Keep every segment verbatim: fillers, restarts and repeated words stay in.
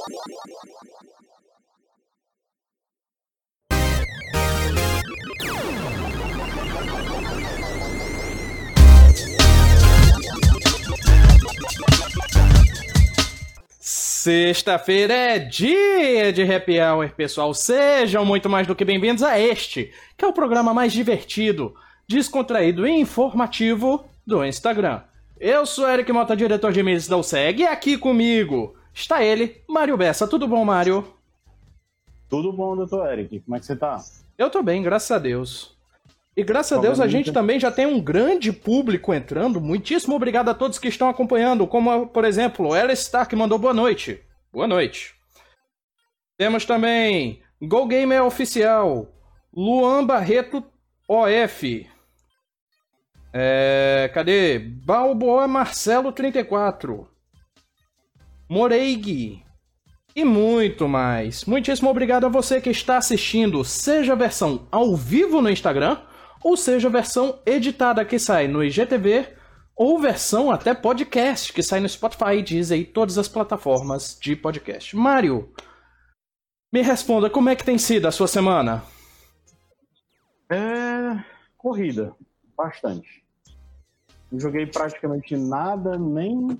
Sexta-feira é dia de Happy Hour, pessoal. Sejam muito mais do que bem-vindos a este, que é o programa mais divertido, descontraído e informativo do Instagram. Eu sou Eric Mota, diretor de mídias da U S E G, e aqui comigo está ele, Mário Bessa. Tudo bom, Mário? Tudo bom, doutor Eric. Como é que você tá? Eu tô bem, graças a Deus. E graças a Deus a gente também já tem um grande público entrando. Muitíssimo obrigado a todos que estão acompanhando, como, por exemplo, o Ela Stark mandou boa noite. Boa noite. Temos também Go Gamer Oficial, Luan Barreto O F. É, cadê? Balboa Marcelo trinta e quatro. Moreig. E muito mais. Muitíssimo obrigado a você que está assistindo, seja a versão ao vivo no Instagram, ou seja a versão editada que sai no I G T V, ou versão até podcast que sai no Spotify, Deezer e todas as plataformas de podcast. Mário, me responda, como é que tem sido a sua semana? É... corrida. Bastante. Não joguei praticamente nada, nem...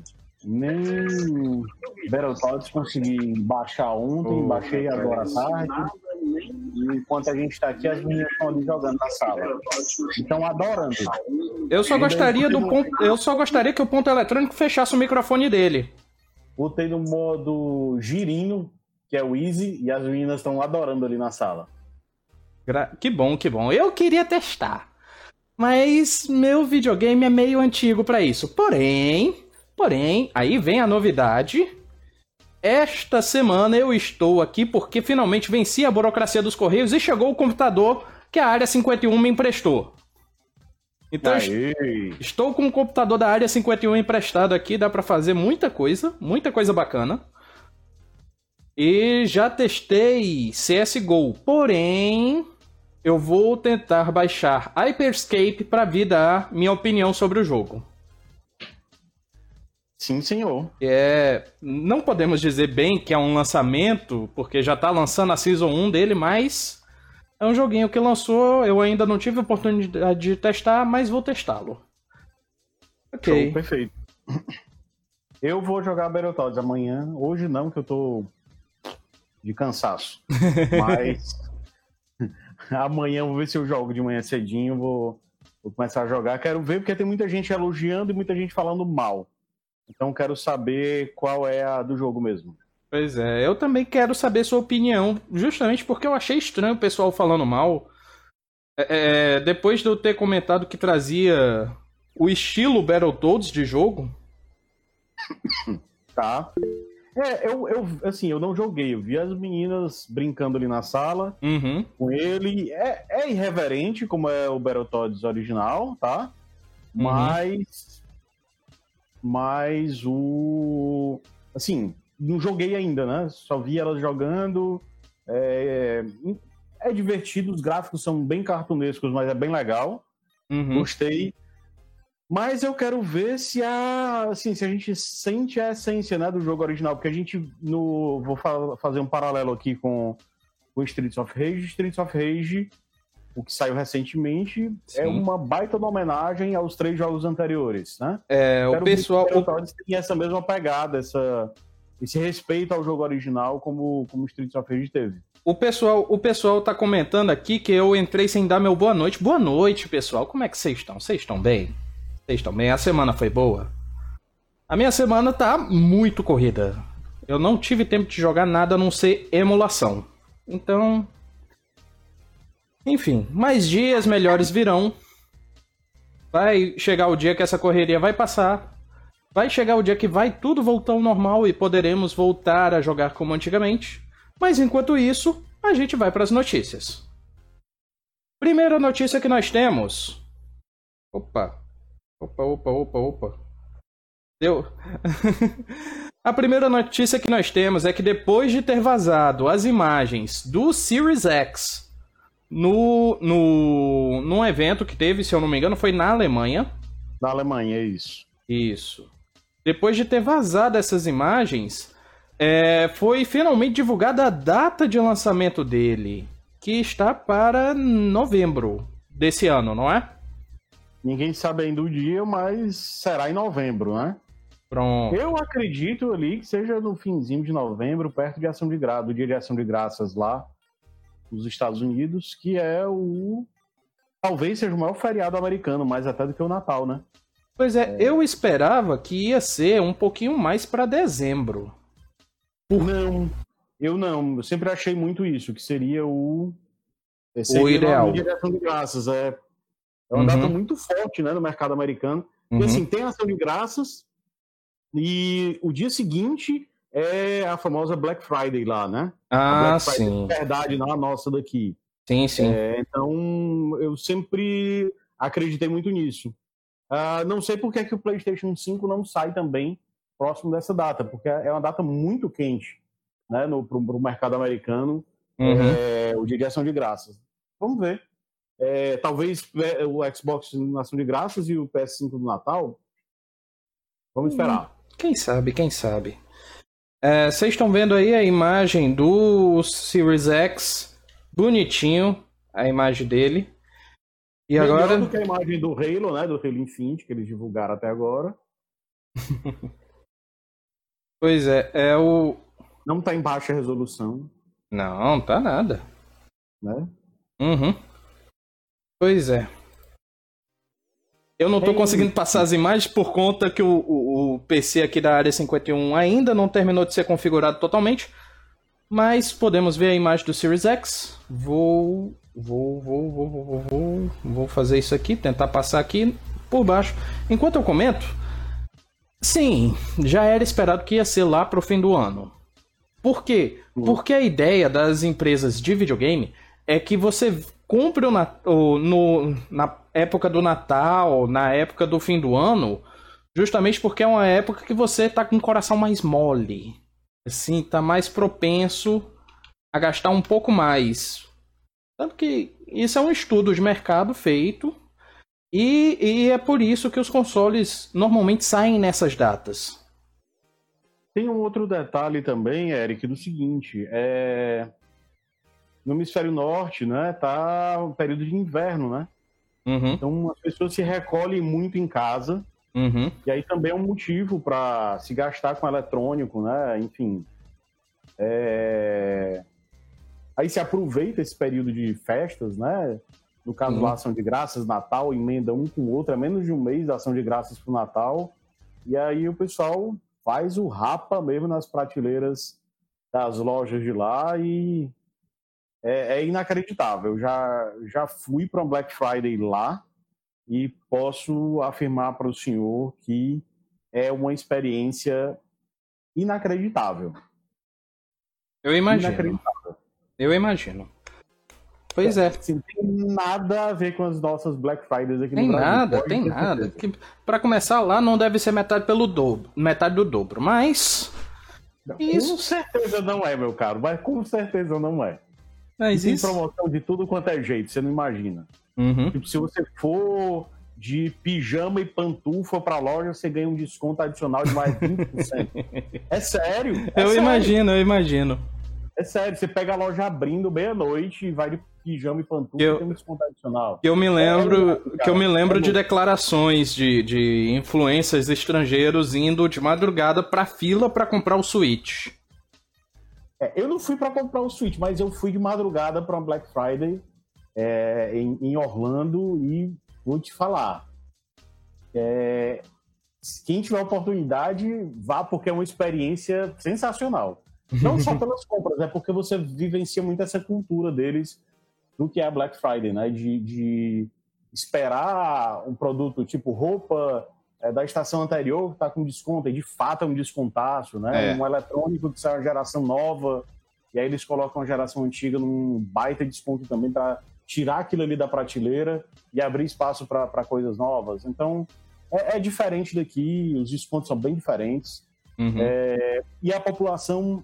nem Battletoads consegui baixar ontem, oh, baixei agora à tarde. Enquanto a gente está aqui, as meninas estão ali jogando na sala. Estão adorando. Eu só gostaria do ponto, eu só gostaria que o ponto eletrônico fechasse o microfone dele. Botei no modo girino, que é o Easy, e as meninas estão adorando ali na sala. Gra- que bom, que bom. Eu queria testar, mas meu videogame é meio antigo para isso. Porém, porém, aí vem a novidade. Esta semana eu estou aqui porque finalmente venci a burocracia dos Correios e chegou o computador que a Área cinquenta e um me emprestou. Então, Aê. estou com o computador da Área cinquenta e um emprestado aqui, dá pra fazer muita coisa, muita coisa bacana. E já testei C S G O, porém, eu vou tentar baixar Hyperscape para vir dar minha opinião sobre o jogo. Sim, senhor. É, não podemos dizer bem que é um lançamento, porque já tá lançando a Season um dele, mas é um joguinho que lançou, eu ainda não tive a oportunidade de testar, mas vou testá-lo. Ok. Show, perfeito. Eu vou jogar Battletoads amanhã, hoje não, que eu tô de cansaço. Mas amanhã eu vou ver se eu jogo de manhã cedinho, vou, vou começar a jogar. Quero ver, porque tem muita gente elogiando e muita gente falando mal. Então quero saber qual é a do jogo mesmo. Pois é, eu também quero saber sua opinião, justamente porque eu achei estranho o pessoal falando mal. É, é, depois de eu ter comentado que trazia o estilo Battletoads de jogo. Tá. É, eu, eu, assim, eu não joguei, eu vi as meninas brincando ali na sala uhum. com ele. É, é irreverente, como é o Battletoads original, tá? Uhum. Mas... Mas o... Assim, não joguei ainda, né? Só vi elas jogando. É, é divertido, os gráficos são bem cartunescos, mas é bem legal. Uhum. Gostei. Mas eu quero ver se a, assim, se a gente sente a essência, né, do jogo original. Porque a gente... No, vou fa- fazer um paralelo aqui com o Streets of Rage. Streets of Rage... O que saiu recentemente Sim. é uma baita de homenagem aos três jogos anteriores, né? É, o pessoal... O tem essa mesma pegada, essa, esse respeito ao jogo original como, como o Streets of Rage teve. O pessoal, o pessoal tá comentando aqui que eu entrei sem dar meu boa noite. Boa noite, pessoal. Como é que vocês estão? Vocês estão bem? Vocês estão bem? A semana foi boa? A minha semana tá muito corrida. Eu não tive tempo de jogar nada a não ser emulação. Então... Enfim, mais dias melhores virão. Vai chegar o dia que essa correria vai passar. Vai chegar o dia que vai tudo voltar ao normal e poderemos voltar a jogar como antigamente. Mas enquanto isso, a gente vai para as notícias. Primeira notícia que nós temos. Opa. Opa, opa, opa, opa. Deu. A primeira notícia que nós temos é que depois de ter vazado as imagens do Series X no, no, num evento que teve, se eu não me engano, foi na Alemanha. Na Alemanha, é isso. Isso. Depois de ter vazado essas imagens, É, foi finalmente divulgada a data de lançamento dele, que está para novembro desse ano, não é? Ninguém sabe ainda o dia, mas será em novembro, né? Pronto. Eu acredito ali que seja no finzinho de novembro, perto de ação de graça, do dia de ação de graças lá nos Estados Unidos, que é o... talvez seja o maior feriado americano, mais até do que o Natal, né? Pois é, é... eu esperava que ia ser um pouquinho mais para dezembro. Por... Não, eu não. Eu sempre achei muito isso, que seria o... Seria o ideal. O dia de ação de graças, é... É uma uhum. data muito forte, né, no mercado americano. Uhum. E assim, tem ação de graças e o dia seguinte é a famosa Black Friday lá, né? Ah, a Black Friday sim. É verdade, não a nossa daqui. Sim, sim. É, então, eu sempre acreditei muito nisso. Uh, não sei por que, que o PlayStation cinco não sai também próximo dessa data, porque é uma data muito quente, né, no, pro, pro mercado americano, uhum. é, o dia de ação de graças. Vamos ver. É, talvez o Xbox na ação de graças e o P S cinco do Natal. Vamos esperar. Quem sabe, quem sabe. É, vocês estão vendo aí a imagem do Series X, bonitinho, a imagem dele. E Melhor agora... do que a imagem do Halo, né, do Halo Infinite, que eles divulgaram até agora. Pois é, é o... Não tá em baixa resolução. Não, tá nada. Né? Uhum. Pois é. Eu não tô Ei. conseguindo passar as imagens por conta que o, o, o P C aqui da Área cinquenta e um ainda não terminou de ser configurado totalmente. Mas podemos ver a imagem do Series X. Vou... Vou, vou, vou, vou, vou, vou, vou fazer isso aqui, tentar passar aqui por baixo. Enquanto eu comento, sim, já era esperado que ia ser lá pro fim do ano. Por quê? Porque a ideia das empresas de videogame é que você compre o Nat- o, no, na época do Natal, na época do fim do ano, justamente porque é uma época que você tá com o coração mais mole. Assim, tá mais propenso a gastar um pouco mais. Tanto que isso é um estudo de mercado feito e, e é por isso que os consoles normalmente saem nessas datas. Tem um outro detalhe também, Eric, do seguinte, é... no hemisfério norte, né, tá um período de inverno, né? Uhum. Então as pessoas se recolhem muito em casa, uhum. e aí também é um motivo para se gastar com eletrônico, né? Enfim, é... aí se aproveita esse período de festas, né? No caso uhum. lá, ação de graças, Natal, emenda um com o outro, é menos de um mês da ação de graças pro Natal, e aí o pessoal faz o rapa mesmo nas prateleiras das lojas de lá e é, é inacreditável. Eu já, já fui para um Black Friday lá e posso afirmar para o senhor que é uma experiência inacreditável. Eu imagino. Inacreditável. Eu imagino. Pois é. Assim, tem nada a ver com as nossas Black Fridays aqui tem no Brasil. Nada, tem nada, tem nada. Para começar lá não deve ser metade pelo dobro, metade do dobro, mas isso... com certeza não é, meu caro, mas com certeza não é. Mas tem isso... promoção de tudo quanto é jeito, você não imagina. Uhum. Tipo, se você for de pijama e pantufa pra loja, você ganha um desconto adicional de mais vinte por cento. É sério? É eu sério. imagino, eu imagino. É sério, você pega a loja abrindo meia-noite e vai de pijama e pantufa eu, e tem um desconto adicional. Que eu me lembro, é, que eu me lembro é de declarações de, de influencers estrangeiros indo de madrugada pra fila pra comprar o Switch. É, eu não fui pra comprar o Switch, mas eu fui de madrugada pra Black Friday é, em, em Orlando e vou te falar. É, quem tiver oportunidade, vá, porque é uma experiência sensacional. Não só pelas compras, é porque você vivencia muito essa cultura deles do que é a Black Friday, né? De, de esperar um produto tipo roupa é, da estação anterior que tá com desconto, e de fato é um descontaço, né? É. Um eletrônico que sai uma geração nova, e aí eles colocam a geração antiga num baita desconto também para tirar aquilo ali da prateleira e abrir espaço para coisas novas. Então, é, é diferente daqui, os descontos são bem diferentes. Uhum. É, e a população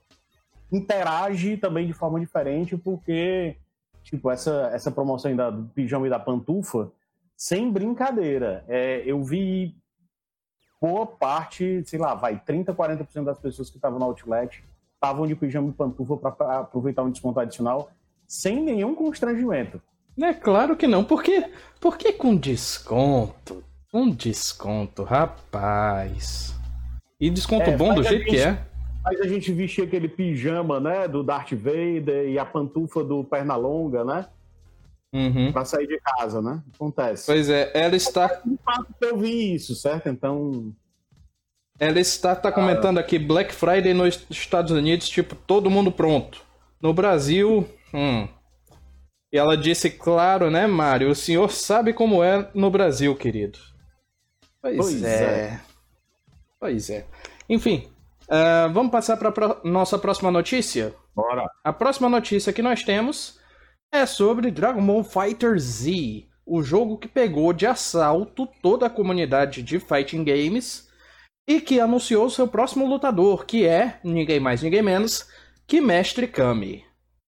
interage também de forma diferente, porque tipo, essa, essa promoção da, do pijama e da pantufa, sem brincadeira, é, eu vi boa parte, sei lá, vai, trinta, quarenta por cento das pessoas que estavam no Outlet estavam de pijama e pantufa para aproveitar um desconto adicional sem nenhum constrangimento. É claro que não. Por quê? Por que com desconto? Um desconto, rapaz. E desconto é, bom do jeito gente, que é. Mas a gente vestia aquele pijama, né, do Darth Vader e a pantufa do Pernalonga, né? Uhum. Pra sair de casa, né? Acontece. Pois é, ela está... Eu vi isso, certo? Então... Ela está tá comentando aqui, Black Friday nos Estados Unidos, tipo, todo mundo pronto. No Brasil, hum... E ela disse, claro, né, Mário? O senhor sabe como é no Brasil, querido. Pois, pois é. é. Pois é. Enfim, uh, vamos passar para pro... nossa próxima notícia? Bora. A próxima notícia que nós temos é sobre Dragon Ball Fighter Z, o jogo que pegou de assalto toda a comunidade de fighting games e que anunciou seu próximo lutador, que é, ninguém mais, ninguém menos, que Mestre Kami.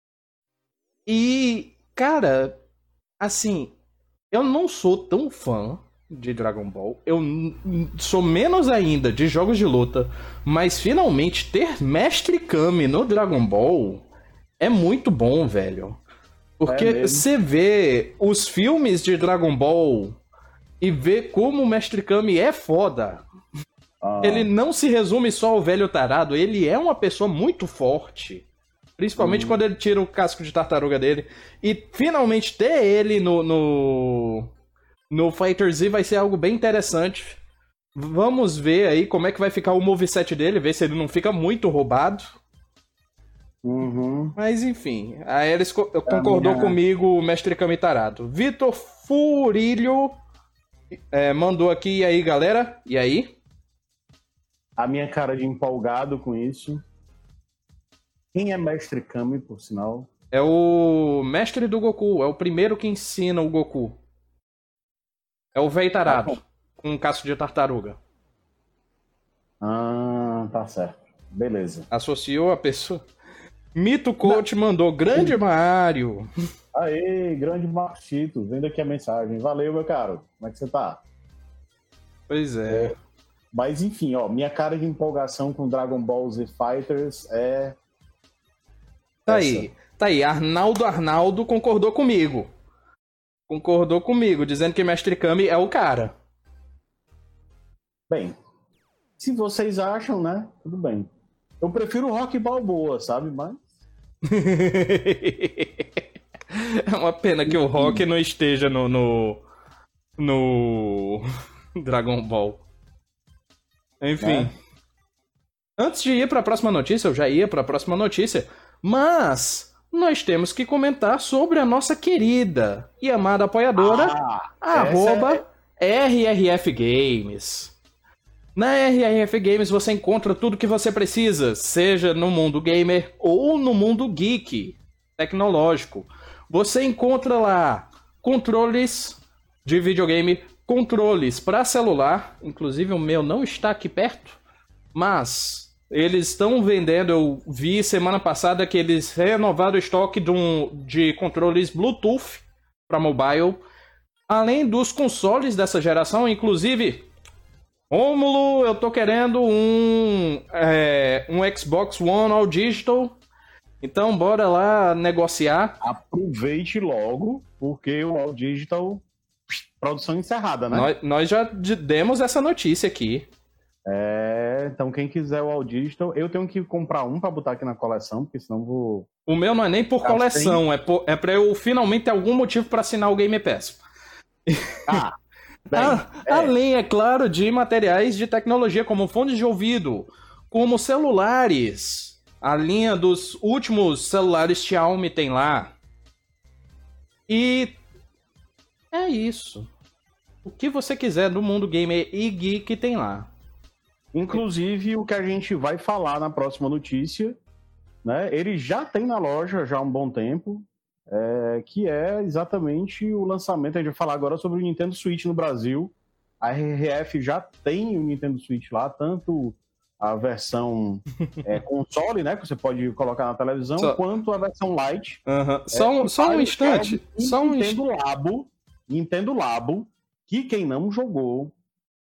E... Cara, assim, eu não sou tão fã de Dragon Ball, eu sou menos ainda de jogos de luta, mas finalmente ter Mestre Kami no Dragon Ball é muito bom, velho. Porque você vê os filmes de Dragon Ball e vê como o Mestre Kami é foda. Ah. Ele não se resume só ao velho tarado, ele é uma pessoa muito forte. Principalmente hum. quando ele tira o casco de tartaruga dele. E finalmente ter ele no, no, no Fighter Z vai ser algo bem interessante. Vamos ver aí como é que vai ficar o moveset dele, ver se ele não fica muito roubado. Uhum. Mas enfim, a Elis co- concordou minha... comigo, o Mestre Kami tarado. Vitor Furilho é, mandou aqui, e aí galera? E aí? A minha cara de empolgado com isso... Quem é Mestre Kami, por sinal? É o mestre do Goku. É o primeiro que ensina o Goku. É o velho tarado. Ah, com um casco de tartaruga. Ah, tá certo. Beleza. Associou a pessoa... Mito Coach Não. mandou. Grande Mário. Aê, grande Marchito. Vendo aqui a mensagem. Valeu, meu caro. Como é que você tá? Pois é. é. Mas, enfim, ó. Minha cara de empolgação com Dragon Ball Z Fighters é... Tá aí, tá aí, Arnaldo Arnaldo concordou comigo. Concordou comigo, dizendo que Mestre Kami é o cara. Bem, se vocês acham, né? Tudo bem. Eu prefiro o Rock Balboa, sabe? Mas... É uma pena que o Rock não esteja no, no, no Dragon Ball. Enfim. É. Antes de ir para a próxima notícia, eu já ia para a próxima notícia... Mas nós temos que comentar sobre a nossa querida e amada apoiadora, ah, arroba é... R R F Games. Na R R F Games você encontra tudo que você precisa, seja no mundo gamer ou no mundo geek, tecnológico. Você encontra lá controles de videogame, controles para celular, inclusive o meu não está aqui perto, mas... Eles estão vendendo, eu vi semana passada que eles renovaram o estoque de, um, de controles Bluetooth para mobile, além dos consoles dessa geração, inclusive, Rômulo, eu tô querendo um, é, um Xbox One All Digital, então bora lá negociar. Aproveite logo, porque o All Digital, produção encerrada, né? Nós, nós já demos essa notícia aqui. É, então quem quiser o All Digital, eu tenho que comprar um pra botar aqui na coleção, porque senão vou... O meu não é nem por coleção, sem... é, por, é pra eu finalmente ter algum motivo pra assinar o Game Pass. Ah, bem, a, é. Além, é claro, de materiais de tecnologia, como fones de ouvido, como celulares. A linha dos últimos celulares Xiaomi tem lá. E é isso. O que você quiser do mundo gamer e geek tem lá. Inclusive, o que a gente vai falar na próxima notícia, né? Ele já tem na loja já há um bom tempo, é, que é exatamente o lançamento. A gente vai falar agora sobre o Nintendo Switch no Brasil. A R R F já tem o Nintendo Switch lá, tanto a versão é, console, né, que você pode colocar na televisão, só... quanto a versão Lite. Uhum. É, só, um, só um instante. É só um Nintendo Labo, Nintendo Labo, que quem não jogou...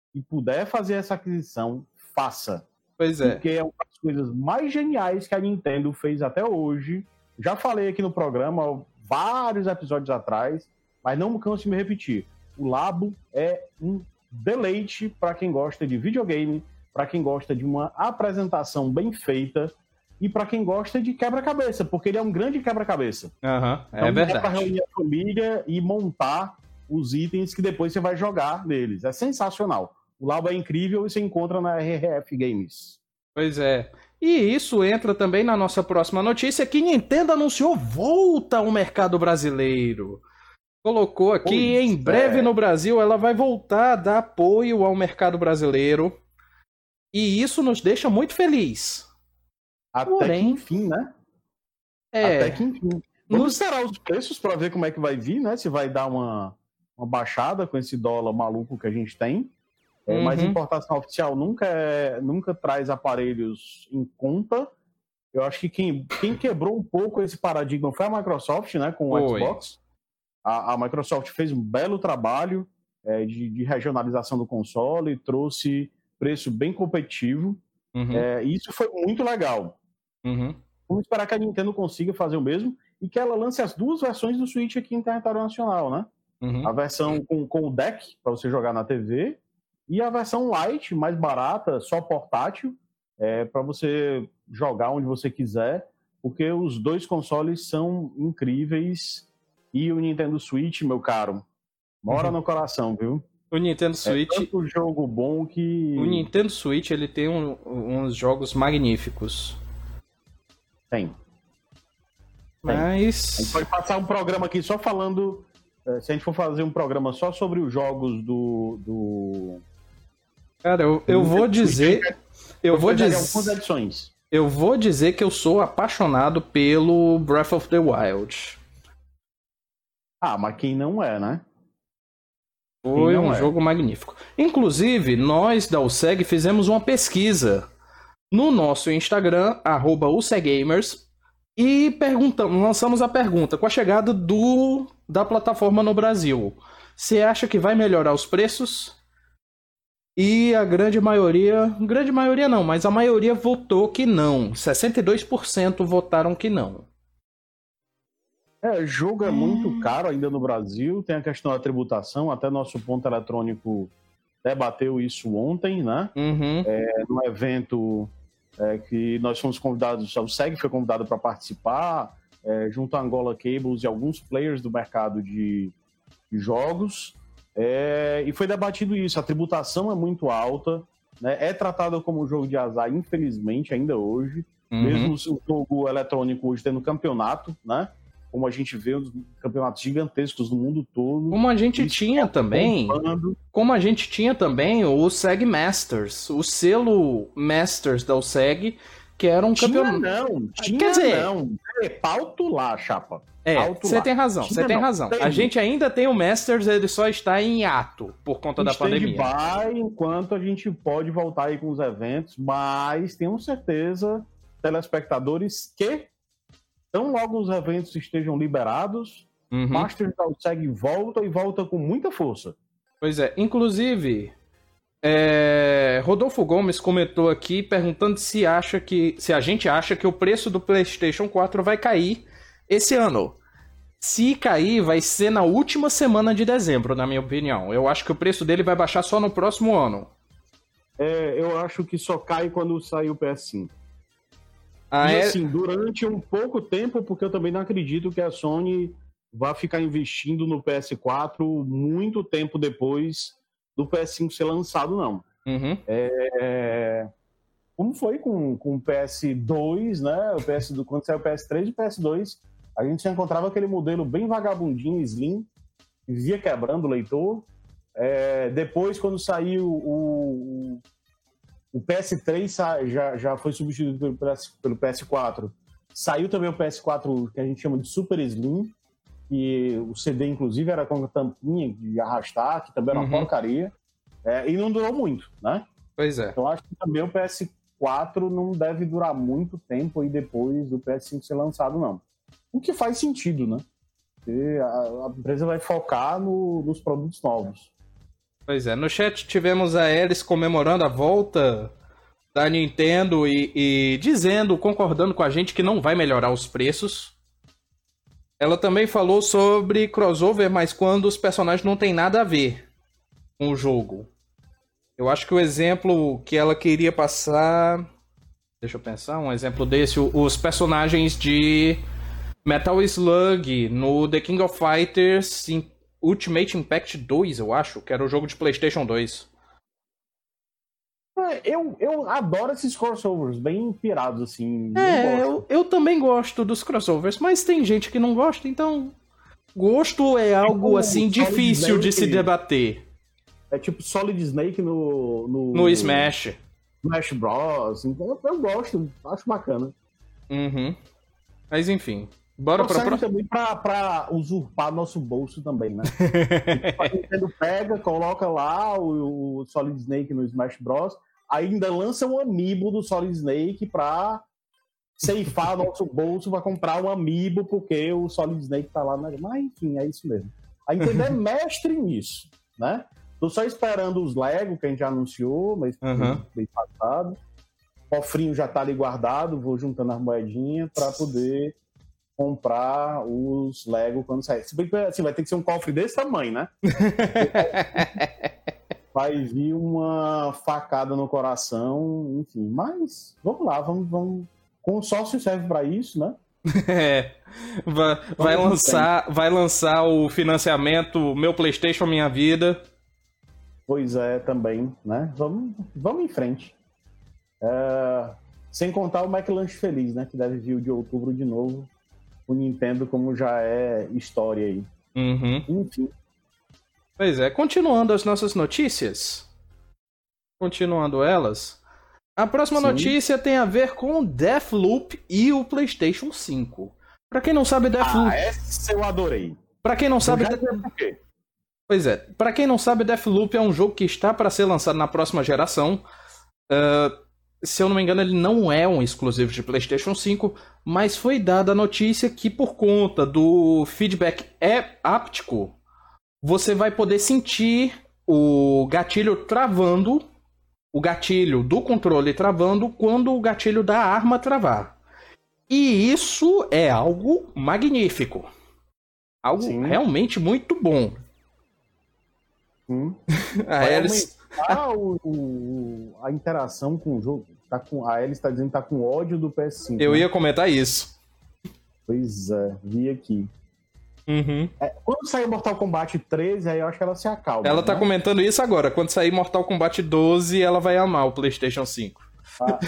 e puder fazer essa aquisição, faça. Pois é. Porque é uma das coisas mais geniais que a Nintendo fez até hoje. Já falei aqui no programa vários episódios atrás, mas não me canso de me repetir. O Labo é um deleite para quem gosta de videogame, para quem gosta de uma apresentação bem feita e para quem gosta de quebra-cabeça, porque ele é um grande quebra-cabeça. Uhum, é então, verdade. É para reunir a família e montar os itens que depois você vai jogar neles. É sensacional. O Labo é incrível e você encontra na R R F Games. Pois é. E isso entra também na nossa próxima notícia, que Nintendo anunciou volta ao mercado brasileiro. Colocou aqui, pois em breve é. no Brasil, ela vai voltar a dar apoio ao mercado brasileiro. E isso nos deixa muito feliz. Até Porém, que enfim, né? É, Até que enfim. Vamos esperar os preços para ver como é que vai vir, né? Se vai dar uma, uma baixada com esse dólar maluco que a gente tem. É, uhum. Mas importação oficial nunca, é, nunca traz aparelhos em conta. Eu acho que quem, quem quebrou um pouco esse paradigma foi a Microsoft, né? Com o foi. Xbox. A, a Microsoft fez um belo trabalho é, de, de regionalização do console, trouxe preço bem competitivo. Uhum. É, e isso foi muito legal. Uhum. Vamos esperar que a Nintendo consiga fazer o mesmo e que ela lance as duas versões do Switch aqui em território nacional, né? Uhum. A versão com, com o deck, para você jogar na T V, e a versão light, mais barata, só portátil, é, para você jogar onde você quiser, porque os dois consoles são incríveis. E o Nintendo Switch, meu caro, mora uhum. no coração, viu? O Nintendo Switch... É tanto jogo bom que... O Nintendo Switch, ele tem um, uns jogos magníficos. Tem. Mas... A gente pode passar um programa aqui só falando... Se a gente for fazer um programa só sobre os jogos do... do... Cara, eu, eu vou dizer... Switch, eu vou dizer... algumas edições. Eu vou dizer que eu sou apaixonado pelo Breath of the Wild. Ah, mas quem não é, né? Foi um é. jogo magnífico. Inclusive, nós da U S E G fizemos uma pesquisa no nosso Instagram, arroba U S E G Gamers, e perguntamos, lançamos a pergunta, com a chegada do, da plataforma no Brasil, você acha que vai melhorar os preços? E a grande maioria, grande maioria não, mas a maioria votou que não. sessenta e dois por cento votaram que não. É, jogo é muito caro ainda no Brasil, tem a questão da tributação, até nosso ponto eletrônico debateu isso ontem, né? Uhum. É, num evento é, que nós fomos convidados, o S E G foi convidado para participar, é, junto a Angola Cables e alguns players do mercado de, de jogos, é, e foi debatido isso, a tributação é muito alta, né? É tratada como um jogo de azar, infelizmente, ainda hoje, uhum. mesmo o jogo eletrônico hoje tendo campeonato, né? Como a gente vê os campeonatos gigantescos no mundo todo. Como a gente tinha também, bombando. como a gente tinha também o S E G Masters, o selo Masters da U S E G, que era um tinha campeonato. Não, tinha Quer dizer, não. É, pauto lá, chapa. É, você tem razão, você tem não. razão. Tem. A gente ainda tem o Masters, ele só está em hiato por conta da pandemia. Vai enquanto a gente pode voltar aí com os eventos, mas tenho certeza, telespectadores, que tão logo os eventos estejam liberados, uhum. Masters da U S E G volta e volta com muita força. Pois é, inclusive, é... Rodolfo Gomes comentou aqui perguntando se acha que, se a gente acha que o preço do PlayStation quatro vai cair esse ano. Se cair, vai ser na última semana de dezembro, na minha opinião. Eu acho que o preço dele vai baixar só no próximo ano. É, eu acho que só cai quando sair o P S cinco. Ah, e é... assim, durante um pouco tempo, porque eu também não acredito que a Sony vá ficar investindo no P S quatro muito tempo depois do P S cinco ser lançado, não. Uhum. É... Como foi com, com o P S dois, né? O P S do... Quando saiu o P S três e o P S dois, a gente já encontrava aquele modelo bem vagabundinho, slim, que via quebrando o leitor. É... Depois, quando saiu o... O P S três já, já foi substituído pelo, pelo P S quatro. Saiu também o P S quatro, que a gente chama de Super Slim, que o C D, inclusive, era com a tampinha de arrastar, que também era uma uhum. porcaria. É, e não durou muito, né? Pois é. Então, acho que também o P S quatro não deve durar muito tempo aí depois do P S cinco ser lançado, não. O que faz sentido, né? Porque a, a empresa vai focar no, nos produtos novos. Pois é, no chat tivemos a Alice comemorando a volta da Nintendo e, e dizendo, concordando com a gente que não vai melhorar os preços. Ela também falou sobre crossover, mas quando os personagens não têm nada a ver com o jogo. Eu acho que o exemplo que ela queria passar... Deixa eu pensar, um exemplo desse. Os personagens de Metal Slug no The King of Fighters Ultimate Impact dois, eu acho, que era o jogo de PlayStation dois. Eu, eu adoro esses crossovers, bem pirados, assim. É, eu, eu também gosto dos crossovers, mas tem gente que não gosta, então... Gosto é algo, tipo, assim, difícil Snake, de se debater. É tipo Solid Snake no... No, no Smash. Smash Bros. Então, eu gosto, acho bacana. Uhum. Mas, enfim... Bora pra serve também pra, pra usurpar nosso bolso também, né? A Nintendo pega, coloca lá o, o Solid Snake no Smash Bros. Ainda lança um amiibo do Solid Snake pra ceifar nosso bolso pra comprar um amiibo, porque o Solid Snake tá lá na... Mas, enfim, é isso mesmo. A Nintendo é mestre nisso, né? Tô só esperando os Lego, que a gente já anunciou, mas uhum. bem passado. O cofrinho já tá ali guardado, vou juntando as moedinhas pra poder... comprar os Lego quando sair. Se bem que assim, vai ter que ser um cofre desse tamanho, né? Vai vir uma facada no coração, enfim. Mas, vamos lá, vamos... vamos... Consórcio serve para isso, né? É. Vai, vai, lançar, vai lançar o financiamento Meu PlayStation Minha Vida. Pois é, também, né? Vamos, vamos em frente. É... Sem contar o McLanche Feliz, né? Que deve vir o de outubro de novo. O Nintendo, como já é história aí. Uhum. Enfim. Pois é, continuando as nossas notícias. Continuando elas. A próxima Sim. notícia tem a ver com Deathloop e o PlayStation cinco. Pra quem não sabe, Deathloop... Ah, essa eu adorei. Pra quem não sabe... Já por quê? Pois é, pra quem não sabe, Deathloop é um jogo que está para ser lançado na próxima geração. Uh... Se eu não me engano, ele não é um exclusivo de PlayStation cinco, mas foi dada a notícia que por conta do feedback áptico, você vai poder sentir o gatilho travando, o gatilho do controle travando quando o gatilho da arma travar. E isso é algo magnífico. Algo Sim. realmente muito bom. Hum. a Alice... Ah, o, o, a interação com o jogo. Tá com, a Alice está dizendo que tá com ódio do P S cinco. Eu né? ia comentar isso. Pois é, vi aqui. Uhum. É, quando sair Mortal Kombat treze, aí eu acho que ela se acalma. Ela né? tá comentando isso agora. Quando sair Mortal Kombat doze, ela vai amar o PlayStation cinco. Ah.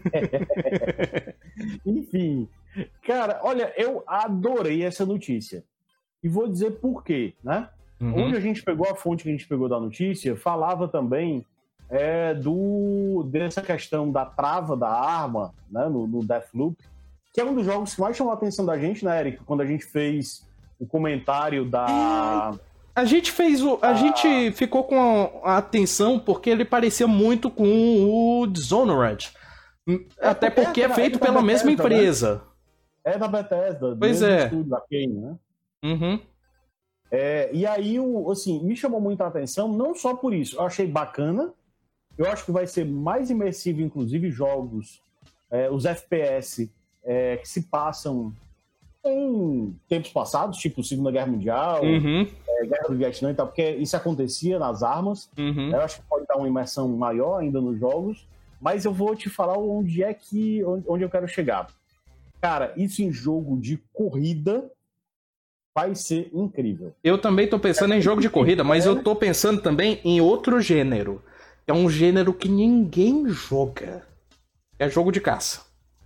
Enfim. Cara, olha, eu adorei essa notícia. E vou dizer por quê, né? Uhum. Onde a gente pegou a fonte que a gente pegou da notícia, falava também é, do, dessa questão da trava da arma, né, no, no Deathloop, que é um dos jogos que mais chamou a atenção da gente, né, Eric? Quando a gente fez o comentário da... É, a gente fez o... A, a gente ficou com a, a atenção porque ele parecia muito com o Dishonored. É, Até porque é, é feito é pela Bethesda, mesma empresa. Né? É da Bethesda. Pois é. Estúdio, da Kane, né? Uhum. É, e aí, assim, me chamou muita atenção, não só por isso. Eu achei bacana. Eu acho que vai ser mais imersivo, inclusive, jogos, é, os F P S é, que se passam em tempos passados, tipo Segunda Guerra Mundial, uhum. é, Guerra do Vietnã e tal, porque isso acontecia nas armas. Uhum. Eu acho que pode dar uma imersão maior ainda nos jogos. Mas eu vou te falar onde é que... onde eu quero chegar. Cara, isso em jogo de corrida... vai ser incrível. Eu também tô pensando é em jogo de corrida, mas eu tô pensando também em outro gênero. É um gênero que ninguém joga. É jogo de caça.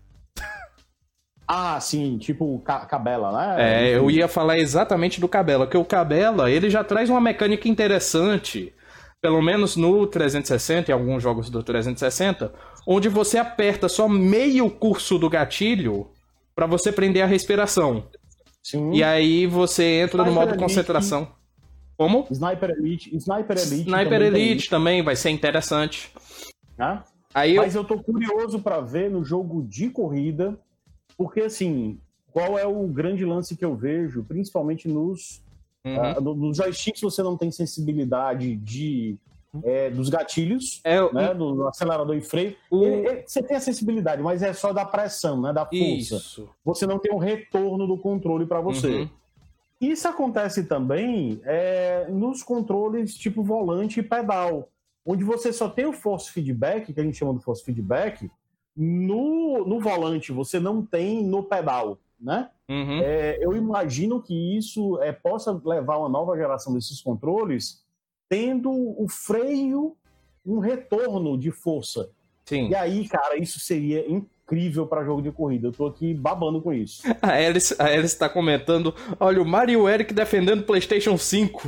Ah, sim, tipo Cabela, né? É, eu ia falar exatamente do Cabela, que o Cabela, ele já traz uma mecânica interessante, pelo menos no trezentos e sessenta, em alguns jogos do trezentos e sessenta, onde você aperta só meio curso do gatilho para você prender a respiração. Sim. E aí você entra Sniper no modo Elite. concentração. Como? Sniper Elite. Sniper Elite Sniper também, Elite também vai ser interessante. Né? Aí Mas eu... eu tô curioso para ver no jogo de corrida, porque assim, qual é o grande lance que eu vejo, principalmente nos, Uhum. uh, nos joysticks você não tem sensibilidade de é, dos gatilhos, é, né, do acelerador e freio. O... Ele, ele, você tem a sensibilidade, mas é só da pressão, né, da força. Isso. Você não tem um retorno do controle para você. Uhum. Isso acontece também é, nos controles tipo volante e pedal, onde você só tem o force feedback, que a gente chama de force feedback, no, no volante, você não tem no pedal, né? Uhum. É, eu imagino que isso é, possa levar uma nova geração desses controles tendo o freio, um retorno de força. Sim. E aí, cara, isso seria incrível para jogo de corrida. Eu tô aqui babando com isso. A Alice, a Alice tá comentando, olha, o Mario e o Eric defendendo o PlayStation cinco.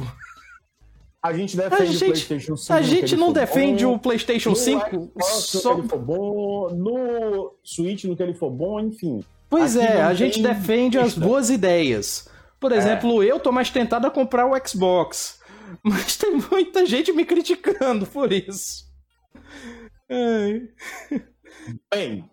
A gente defende a gente, o PlayStation cinco. A gente não defende bom, o PlayStation cinco só... no que ele for bom, no Switch no que ele for bom, enfim. Pois é, a gente defende extra. As boas ideias. Por exemplo, é. eu tô mais tentado a comprar o Xbox. Mas tem muita gente me criticando por isso. Ai. Bem,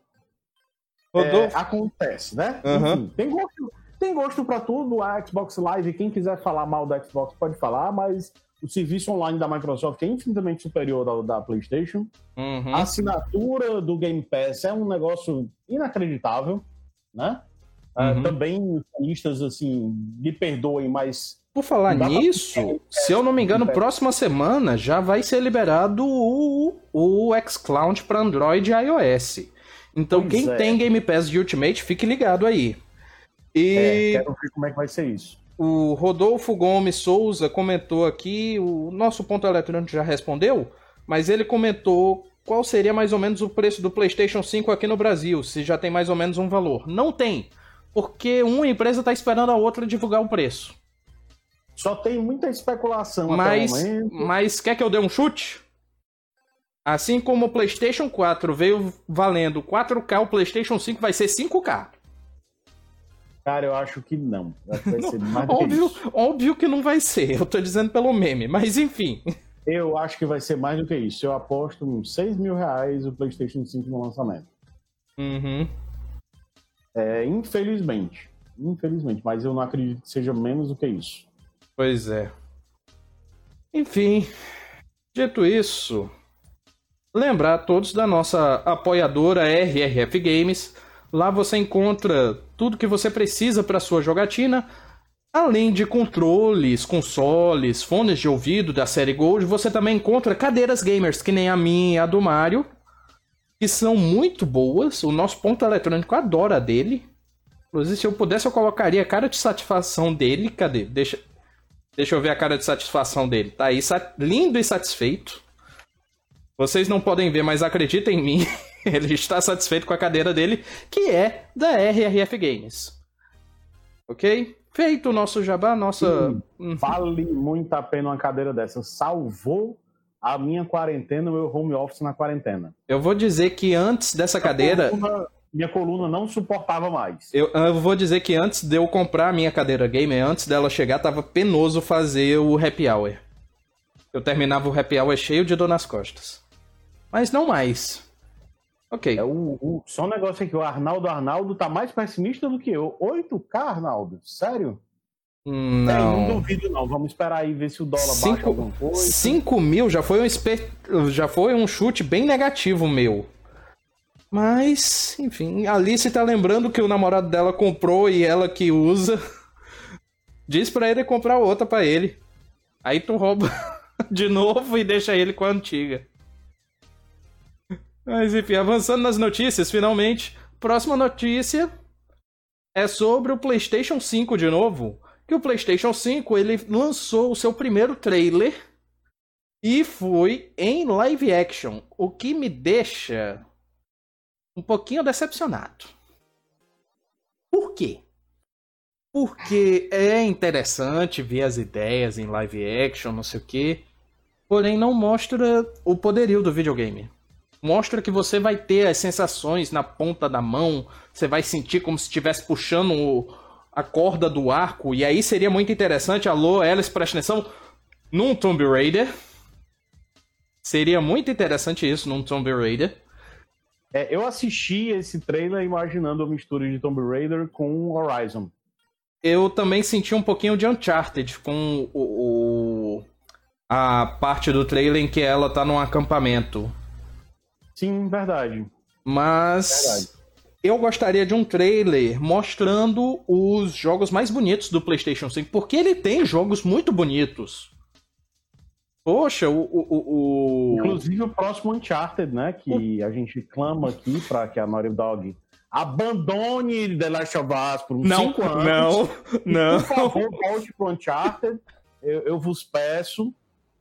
é, acontece, né? Uhum. Enfim, tem gosto, tem gosto pra tudo. A Xbox Live, quem quiser falar mal da Xbox pode falar, mas o serviço online da Microsoft é infinitamente superior ao da PlayStation. Uhum. A assinatura do Game Pass é um negócio inacreditável, né? Uhum. Uh, também listas assim, me perdoem, mas... Por falar nisso, se eu não me engano, próxima semana já vai ser liberado o, o xCloud para Android e iOS. Então pois quem é. tem Game Pass de Ultimate, fique ligado aí. E é, quero ver como é que vai ser isso. O Rodolfo Gomes Souza comentou aqui, o nosso ponto eletrônico já respondeu, mas ele comentou qual seria mais ou menos o preço do PlayStation cinco aqui no Brasil, se já tem mais ou menos um valor. Não tem, porque uma empresa está esperando a outra divulgar o preço. Só tem muita especulação mas, até o momento. Mas quer que eu dê um chute? Assim como o PlayStation quatro veio valendo quatro K, o PlayStation cinco vai ser cinco K. Cara, eu acho que não. Eu acho que vai ser mais óbvio, do que isso. Óbvio que não vai ser. Eu tô dizendo pelo meme, mas enfim. Eu acho que vai ser mais do que isso. Eu aposto uns seis mil reais o PlayStation cinco no lançamento. Uhum. É, infelizmente. Infelizmente. Mas eu não acredito que seja menos do que isso. Pois é. Enfim, dito isso, lembrar a todos da nossa apoiadora R R F Games. Lá você encontra tudo que você precisa para sua jogatina, além de controles, consoles, fones de ouvido da série Gold. Você também encontra cadeiras gamers, que nem a minha e a do Mário, que são muito boas. O nosso ponto eletrônico adora a dele. Inclusive, se eu pudesse, eu colocaria a cara de satisfação dele. Cadê? Deixa... Deixa eu ver a cara de satisfação dele. Tá aí, lindo e satisfeito. Vocês não podem ver, mas acreditem em mim. Ele está satisfeito com a cadeira dele, que é da R R F Games. Ok? Feito o nosso jabá, nossa... Sim, vale muito a pena uma cadeira dessa. Salvou a minha quarentena, o meu home office na quarentena. Eu vou dizer que antes dessa cadeira... Minha coluna não suportava mais. Eu, eu vou dizer que antes de eu comprar a minha cadeira gamer, antes dela chegar, tava penoso fazer o happy hour. Eu terminava o happy hour cheio de dor nas costas. Mas não mais. Ok. É o, o, só um negócio aqui, o Arnaldo Arnaldo tá mais pessimista do que eu. oito K, Arnaldo? Sério? Não. É, não duvido não. Vamos esperar aí ver se o dólar cinco, baixa alguma coisa. cinco mil já foi, um espe... já foi um chute bem negativo meu. Mas, enfim, a Alice tá lembrando que o namorado dela comprou e ela que usa. Diz pra ele comprar outra pra ele. Aí tu rouba de novo e deixa ele com a antiga. Mas enfim, avançando nas notícias, finalmente. Próxima notícia é sobre o PlayStation cinco de novo. Que o PlayStation cinco, ele lançou o seu primeiro trailer e foi em live action. O que me deixa... um pouquinho decepcionado. Por quê? Porque é interessante ver as ideias em live action, não sei o quê, porém não mostra o poderio do videogame. Mostra que você vai ter as sensações na ponta da mão, você vai sentir como se estivesse puxando o, a corda do arco, e aí seria muito interessante, alô, Alice, presta atenção, num Tomb Raider. Seria muito interessante isso num Tomb Raider. É, eu assisti esse trailer imaginando a mistura de Tomb Raider com Horizon. Eu também senti um pouquinho de Uncharted com o, o, a parte do trailer em que ela tá num acampamento. Sim, verdade. Mas Verdade. eu gostaria de um trailer mostrando os jogos mais bonitos do PlayStation cinco, porque ele tem jogos muito bonitos. Poxa, o... o, o... Inclusive o próximo Uncharted, né? Que a gente clama aqui pra que a Naughty Dog abandone The Last of Us por uns Não, cinco anos. não, não. Por favor, volte pro Uncharted. Eu, eu vos peço.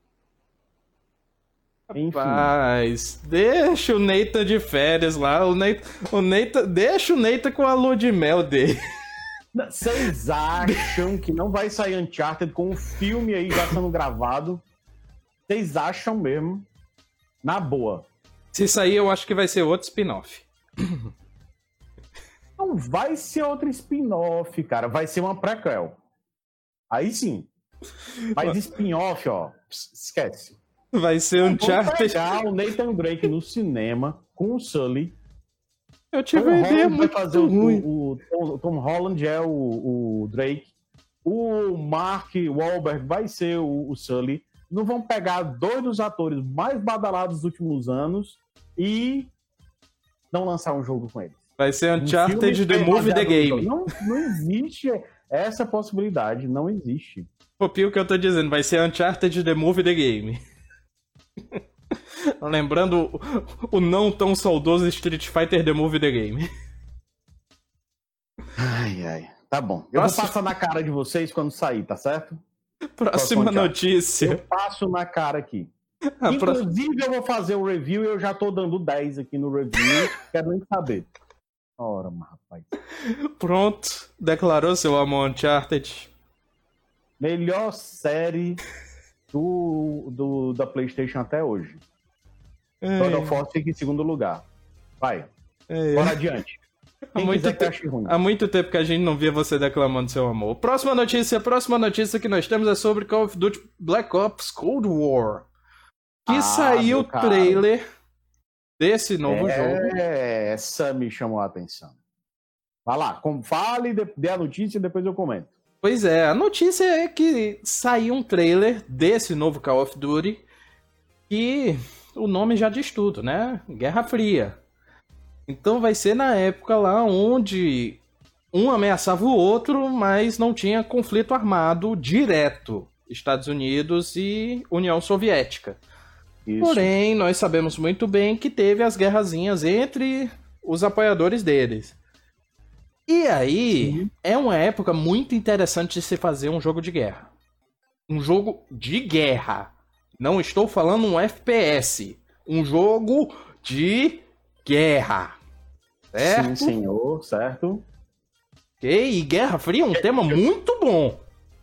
Enfim. Rapaz, deixa o Nathan de férias lá. O Nathan, o Nathan, deixa o Nathan com a lua de mel dele. Vocês acham que não vai sair Uncharted com um filme aí já sendo gravado? Vocês acham mesmo? Na boa. Se sair, eu acho que vai ser outro spin-off. Não vai ser outro spin-off, cara. Vai ser uma prequel. Aí sim. Mas spin-off, ó, esquece. Vai ser um Uncharted. Vamos pegar o Nathan Drake no cinema com o Sully. Eu tive Tom uma ideia Holland vai muito fazer o, ruim. o, o, Tom, o Tom Holland é o, o Drake. O Mark Wahlberg vai ser o, o Sully. Não vão pegar dois dos atores mais badalados dos últimos anos e não lançar um jogo com eles. Vai ser Um Uncharted filme The Movie The Game. Não, não existe essa possibilidade, não existe. Copia o que eu tô dizendo, vai ser Uncharted The Movie The Game. Lembrando o, o não tão saudoso Street Fighter The Movie The Game. Ai, ai. Tá bom. Eu Próximo- vou passar na cara de vocês quando sair, tá certo? Próxima Próximo notícia. Eu passo na cara aqui. A pró- Inclusive, eu vou fazer o review e eu já tô dando dez aqui no review. Quero nem saber. Ora, mas, rapaz. Pronto, declarou seu amor Uncharted. Melhor série do, do, da PlayStation até hoje. God of War fica em segundo lugar. Vai, É, bora adiante. há, Quem muito quiser que te- ache ruim. há muito tempo que a gente não via você declamando seu amor. Próxima notícia, próxima notícia que nós temos é sobre Call of Duty Black Ops Cold War. Que Ah, saiu o meu caro. trailer desse novo jogo. É, essa me chamou a atenção. Vai lá, com- fale, dê dê a notícia e depois eu comento. Pois é, a notícia é que saiu um trailer desse novo Call of Duty que o nome já diz tudo, né? Guerra Fria. Então vai ser na época lá onde um ameaçava o outro, mas não tinha conflito armado direto. Estados Unidos e União Soviética. Isso. Porém, nós sabemos muito bem que teve as guerrazinhas entre os apoiadores deles. E aí, Sim. é uma época muito interessante de se fazer um jogo de guerra. Um jogo de guerra. Não estou falando um F P S. Um jogo de guerra. Certo? Sim, senhor, certo? Ok? E Guerra Fria é um tema muito bom.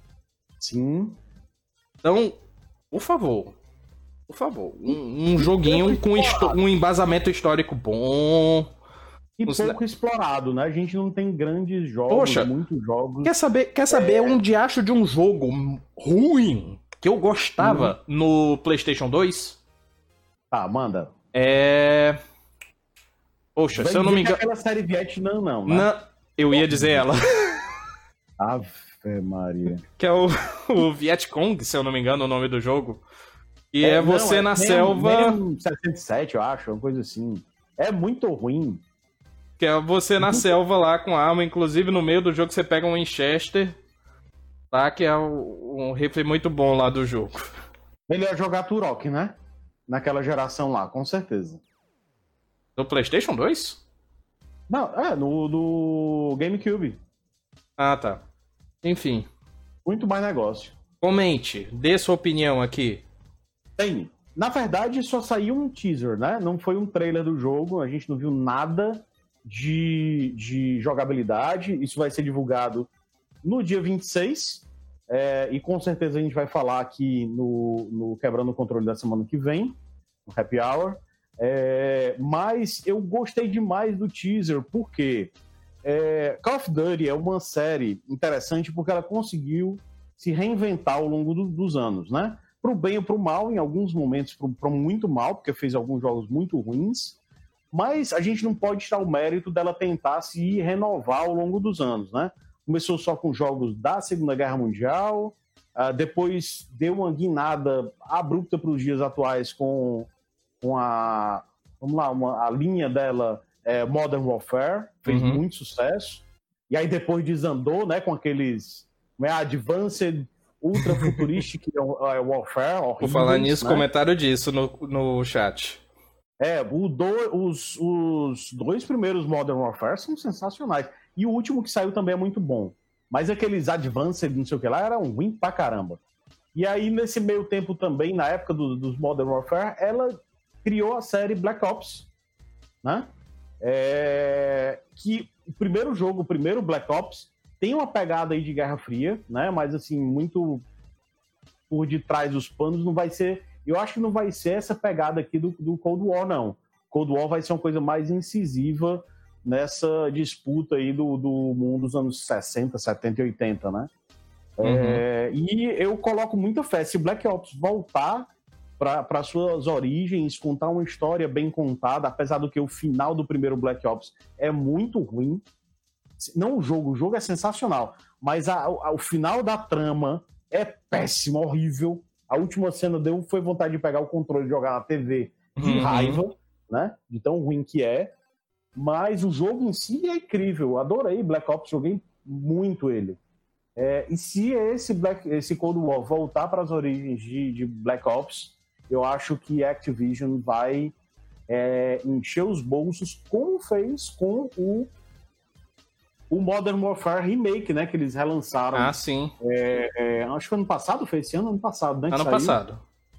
Sim. Então, por favor. Por favor. Um, um joguinho com histo- um embasamento histórico bom. E Os- pouco explorado, né? A gente não tem grandes jogos, Poxa. muitos jogos. Quer saber, quer saber um diacho de um jogo ruim que eu gostava no PlayStation dois? Tá, manda. É. Poxa, Vai se eu não dizer me que engano. aquela série Vietnã, não, né? Na... Eu ia dizer ela. Ave Maria. Que é o, o Vietcong, se eu não me engano, o nome do jogo. E é, não, você é na Nem- selva. nem sessenta e sete, eu acho, uma coisa assim. É muito ruim. Que é você na selva lá com arma. Inclusive no meio do jogo você pega um Winchester. Tá? Que é o- um rifle muito bom lá do jogo. Melhor jogar Turok, né? Naquela geração lá, com certeza. No PlayStation dois? Não, é, no, no GameCube. Ah, tá. Enfim. Muito mais negócio. Comente, dê sua opinião aqui. Tem. Na verdade, só saiu um teaser, né? Não foi um trailer do jogo, a gente não viu nada de, de jogabilidade. Isso vai ser divulgado no dia vinte e seis. É, e com certeza a gente vai falar aqui no, no Quebrando o Controle da semana que vem, no Happy Hour. É, mas eu gostei demais do teaser, porque é, Call of Duty é uma série interessante porque ela conseguiu se reinventar ao longo do, dos anos, né? Para o bem ou para o mal, em alguns momentos para muito mal, porque fez alguns jogos muito ruins, mas a gente não pode tirar o mérito dela tentar se renovar ao longo dos anos, né? Começou só com jogos da Segunda Guerra Mundial, Uh, depois deu uma guinada abrupta para os dias atuais com, com a, vamos lá, uma, a linha dela, é, Modern Warfare, fez uhum. muito sucesso. E aí depois desandou, né, com aqueles né, Advanced Ultra Futuristic Warfare. Horríveis, Por falar nisso, né? Comentário disso no, no chat. É, o do, os, os dois primeiros Modern Warfare são sensacionais. E o último que saiu também é muito bom. Mas aqueles Advanced, não sei o que lá, eram ruim pra caramba. E aí, nesse meio tempo também, na época do, dos Modern Warfare, ela criou a série Black Ops, né? É... Que o primeiro jogo, o primeiro Black Ops, tem uma pegada aí de Guerra Fria, né? Mas, assim, muito por detrás dos panos, não vai ser... Eu acho que não vai ser essa pegada aqui do, do Cold War, não. Cold War vai ser uma coisa mais incisiva nessa disputa aí do, do mundo dos anos sessenta, setenta e oitenta, né? Uhum. É, e eu coloco muita fé. Se Black Ops voltar para suas origens, contar uma história bem contada, apesar do que o final do primeiro Black Ops é muito ruim. Não o jogo, o jogo é sensacional, mas a, a, o final da trama é péssimo, horrível. A última cena deu foi vontade de pegar o controle e jogar na T V de uhum. raiva, né? De tão ruim que é. Mas o jogo em si é incrível. Adorei Black Ops, joguei muito ele. É, e se esse, Black, esse Cold War voltar para as origens de, de Black Ops, eu acho que a Activision vai é, encher os bolsos, como fez com o, o Modern Warfare Remake, né? Que eles relançaram. Ah, sim. É, é, acho que foi ano passado, foi esse ano? Ano passado, né? Ano passado.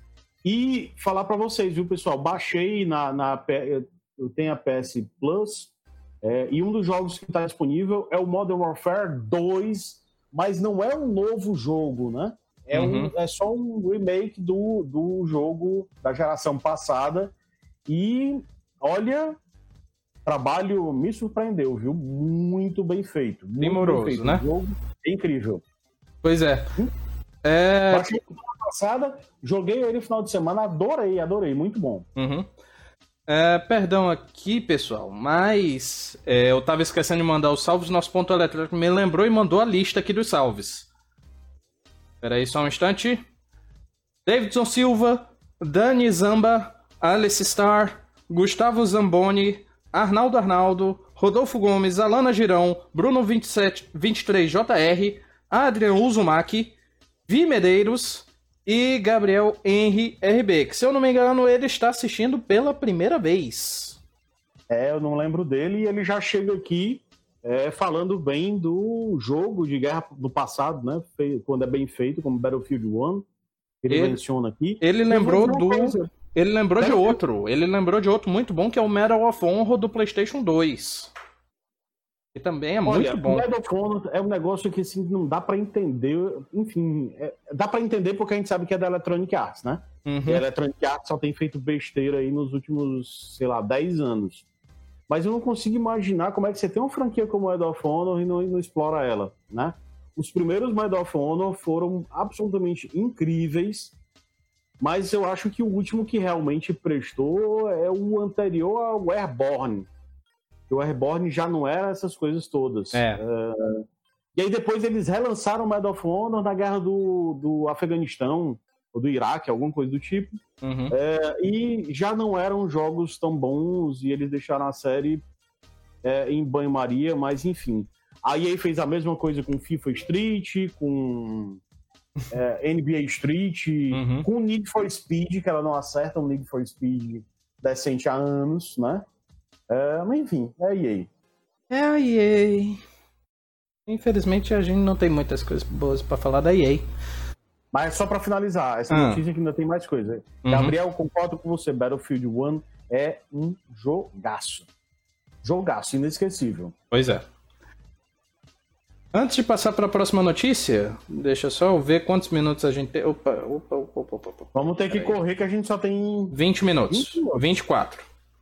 E falar para vocês, viu, pessoal? Baixei na... na eu tenho a P S Plus, é, e um dos jogos que está disponível é o Modern Warfare dois, mas não é um novo jogo, né? É, uhum. um, é só um remake do, do jogo da geração passada. E, olha, trabalho me surpreendeu, viu? Muito bem feito. Muito Primoroso, bem feito. Né? O jogo é incrível. Pois é. Hum? é... Baixei semana passada, joguei ele no final de semana, adorei, adorei, muito bom. Uhum. É, perdão aqui, pessoal, mas é, eu tava esquecendo de mandar os salves, nosso ponto eletrônico me lembrou e mandou a lista aqui dos salves. Espera aí só um instante. Davidson Silva, Dani Zamba, Alice Star, Gustavo Zamboni, Arnaldo Arnaldo, Rodolfo Gomes, Alana Girão, Bruno vinte e sete, vinte e três J R, Adrian Uzumaki, Vi Medeiros... E Gabriel Henry R B, que se eu não me engano, ele está assistindo pela primeira vez. É, eu não lembro dele, e ele já chega aqui é, falando bem do jogo de guerra do passado, né? Quando é bem feito, como Battlefield um, ele, ele menciona aqui. Ele lembrou do. Coisa. Ele lembrou de outro. Ele lembrou de outro muito bom, que é o Medal of Honor do PlayStation dois. E também é Olha, muito bom. O Medal of Honor é um negócio que assim, não dá pra entender. Enfim, é, dá pra entender porque a gente sabe que é da Electronic Arts, né? Uhum. E a Electronic Arts só tem feito besteira aí nos últimos, sei lá, dez anos. Mas eu não consigo imaginar como é que você tem uma franquia como Medal of Honor e não, e não explora ela, né? Os primeiros Medal of Honor foram absolutamente incríveis, mas eu acho que o último que realmente prestou é o anterior ao Airborne. O Airborne já não era essas coisas todas. É. É... E aí depois eles relançaram Medal of Honor na guerra do, do Afeganistão, ou do Iraque, alguma coisa do tipo. Uhum. É, e já não eram jogos tão bons, e eles deixaram a série é, em banho-maria, mas enfim. A E A fez a mesma coisa com FIFA Street, com é, N B A Street, uhum. com Need for Speed, que ela não acerta um Need for Speed decente há anos, né? É, mas enfim, é a E A. É a E A. Infelizmente a gente não tem muitas coisas boas pra falar da E A. Mas só pra finalizar, essa ah. notícia que ainda tem mais coisa. Uhum. Gabriel, concordo com você, Battlefield um é um jogaço. Jogaço, inesquecível. Pois é. Antes de passar para a próxima notícia, deixa só eu ver quantos minutos a gente tem. Opa, opa, opa, opa, opa. Vamos ter que correr que a gente só tem... vinte minutos. vinte minutos. vinte e quatro.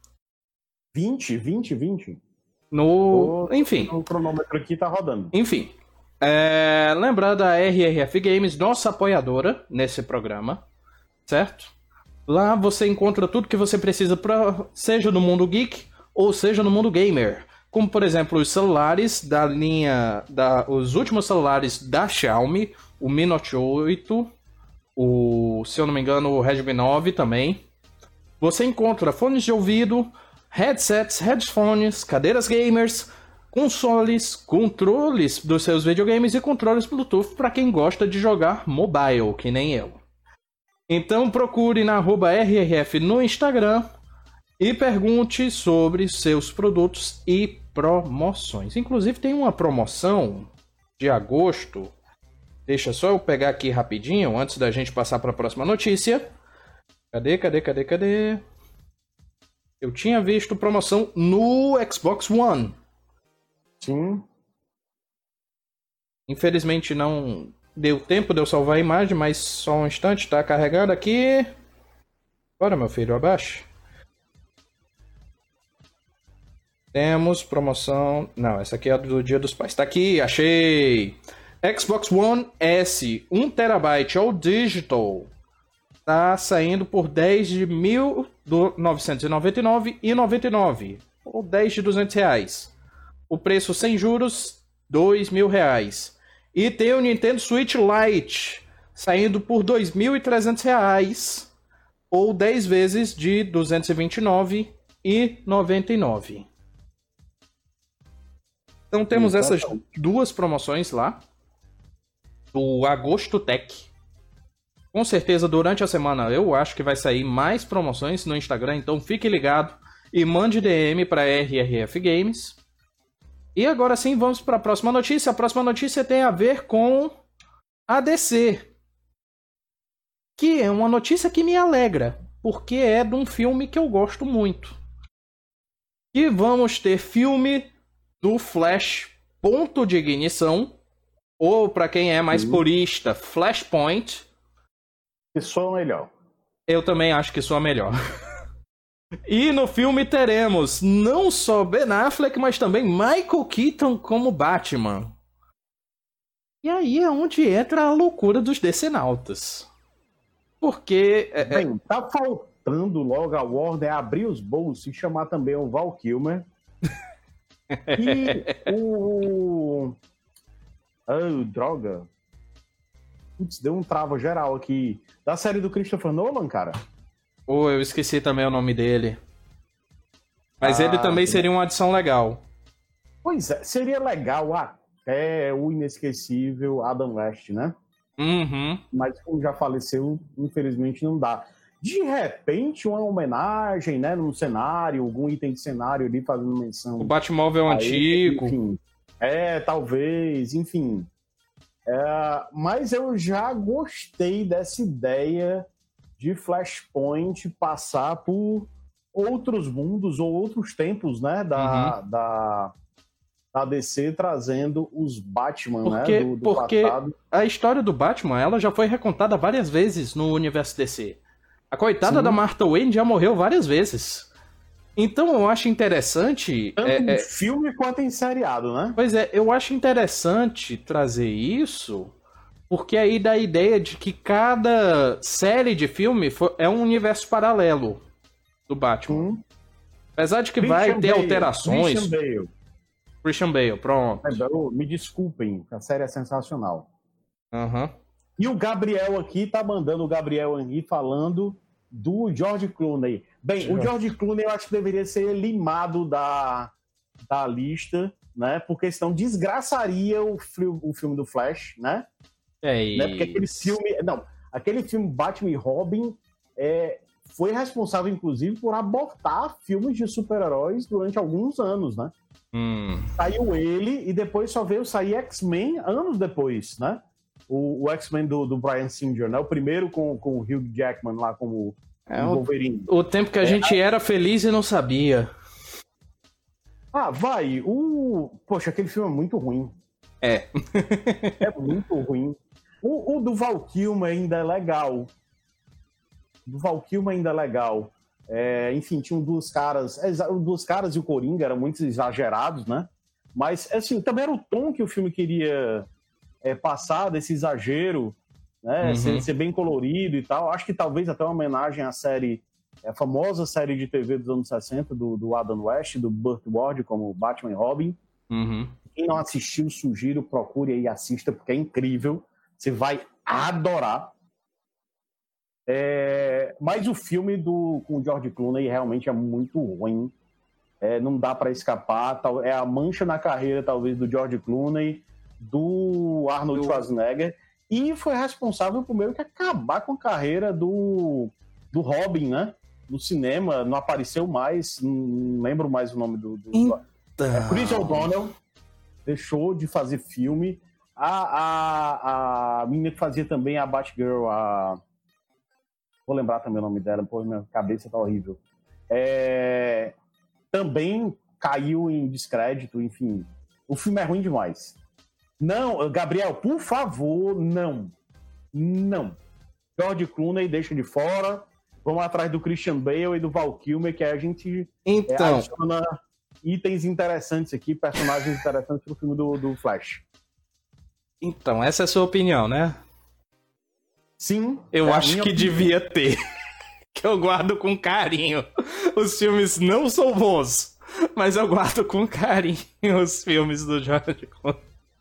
vinte, vinte, vinte? No... O... Enfim. O cronômetro aqui tá rodando. Enfim. É... Lembrar da R R F Games, nossa apoiadora nesse programa, certo? Lá você encontra tudo que você precisa, pra... seja no mundo geek ou seja no mundo gamer. Como, por exemplo, os celulares da linha... Da... Os últimos celulares da Xiaomi, o Mi Note oito, o, se eu não me engano, o Redmi nove também. Você encontra fones de ouvido, headsets, headphones, cadeiras gamers, consoles, controles dos seus videogames e controles Bluetooth para quem gosta de jogar mobile, que nem eu. Então procure na arroba R R F no Instagram e pergunte sobre seus produtos e promoções. Inclusive tem uma promoção de agosto. Deixa só eu pegar aqui rapidinho, antes da gente passar para a próxima notícia. Cadê, cadê, cadê, cadê? Eu tinha visto promoção no Xbox One. Sim. Infelizmente não deu tempo de eu salvar a imagem, mas só um instante, tá carregando aqui. Bora, meu filho, abaixa. Temos promoção... Não, essa aqui é do Dia dos Pais. Tá aqui, achei! Xbox One S, um terabyte All Digital. Tá saindo por dez de mil novecentos e noventa e nove reais e noventa e nove centavos. Ou dez de duzentos reais. O preço sem juros, dois mil reais. E tem o Nintendo Switch Lite, saindo por dois mil e trezentos reais. Ou dez vezes de duzentos e vinte e nove reais e noventa e nove centavos. Então temos essas duas promoções lá. Do Agosto Tech. Com certeza durante a semana eu acho que vai sair mais promoções no Instagram. Então fique ligado e mande D M para R R F Games. E agora sim vamos para a próxima notícia. A próxima notícia tem a ver com a D C. Que é uma notícia que me alegra. Porque é de um filme que eu gosto muito. E vamos ter filme do Flash Ponto de Ignição, ou para quem é mais purista, Flashpoint. Que soa melhor. Eu também acho que soa melhor. E no filme teremos não só Ben Affleck, mas também Michael Keaton como Batman. E aí é onde entra a loucura dos decenautas. Porque... É, Bem, tá faltando logo a Warner abrir os bolsos e chamar também o Val Kilmer. E o... Oh, droga. Putz, deu um travo geral aqui. Da série do Christopher Nolan, cara. Oh, eu esqueci também o nome dele. Mas ah, ele também seria uma adição legal. Pois é, seria legal até o inesquecível Adam West, né? Uhum. Mas como já faleceu, infelizmente não dá. De repente, uma homenagem, né, num cenário, algum item de cenário ali fazendo menção. O Batmóvel antigo. Enfim, é, talvez, enfim. É, mas eu já gostei dessa ideia de Flashpoint passar por outros mundos ou outros tempos, né, da, uhum. da, da D C, trazendo os Batman, porque, né, do, do porque passado. A história do Batman, ela já foi recontada várias vezes no universo D C. A coitada Sim. da Martha Wayne já morreu várias vezes. Então eu acho interessante... Tanto é, em é... filme quanto em seriado, né? Pois é, eu acho interessante trazer isso, porque aí dá a ideia de que cada série de filme é um universo paralelo do Batman. Hum. Apesar de que Christian vai ter Bale, alterações... Christian Bale. Christian Bale, pronto. Me desculpem, a série é sensacional. Aham. Uhum. E o Gabriel aqui tá mandando o Gabriel Henry falando do George Clooney. Bem, o George Clooney eu acho que deveria ser limado da, da lista, né? Porque senão desgraçaria o, o filme do Flash, né? É isso. Né? Porque aquele filme... Não, aquele filme Batman e Robin é, foi responsável, inclusive, por abortar filmes de super-heróis durante alguns anos, né? Hum. Saiu ele e depois só veio sair X-Men anos depois, né? O, o X-Men do, do Bryan Singer, né? O primeiro com, com o Hugh Jackman lá como é, Wolverine. O, o tempo que a é, gente era feliz e não sabia. Ah, vai. O... Poxa, aquele filme é muito ruim. É. É muito ruim. O, o do Val Kilmer ainda é legal. O do Val Kilmer ainda é legal. É, enfim, tinham duas caras... Os duas caras e o Coringa eram muito exagerados, né? Mas, assim, também era o tom que o filme queria... É, passar desse exagero, né, uhum. ser, ser bem colorido e tal. Acho que talvez até uma homenagem à série, a famosa série de T V dos anos sessenta, do, do Adam West, do Burt Ward, como Batman e Robin. Uhum. Quem não assistiu, sugiro, procure aí e assista, porque é incrível. Você vai adorar. É, mas o filme do, com o George Clooney realmente é muito ruim. É, não dá para escapar. É a mancha na carreira, talvez, do George Clooney, do Arnold Schwarzenegger, e foi responsável por meio que acabar com a carreira do, do Robin, né? No cinema, não apareceu mais, não lembro mais o nome do... do então... é, Chris O'Donnell deixou de fazer filme. A, a, a menina que fazia também a Batgirl, a... vou lembrar também o nome dela, pô, minha cabeça tá horrível. É... Também caiu em descrédito, enfim. O filme é ruim demais. Não, Gabriel, por favor, não. Não. George Clooney deixa de fora. Vamos atrás do Christian Bale e do Val Kilmer, que a gente então... é, adiciona itens interessantes aqui, personagens interessantes pro filme do, do Flash. Então, essa é a sua opinião, né? Sim. Eu é acho que opinião. devia ter. Que eu guardo com carinho. Os filmes não são bons, mas eu guardo com carinho os filmes do George Clooney.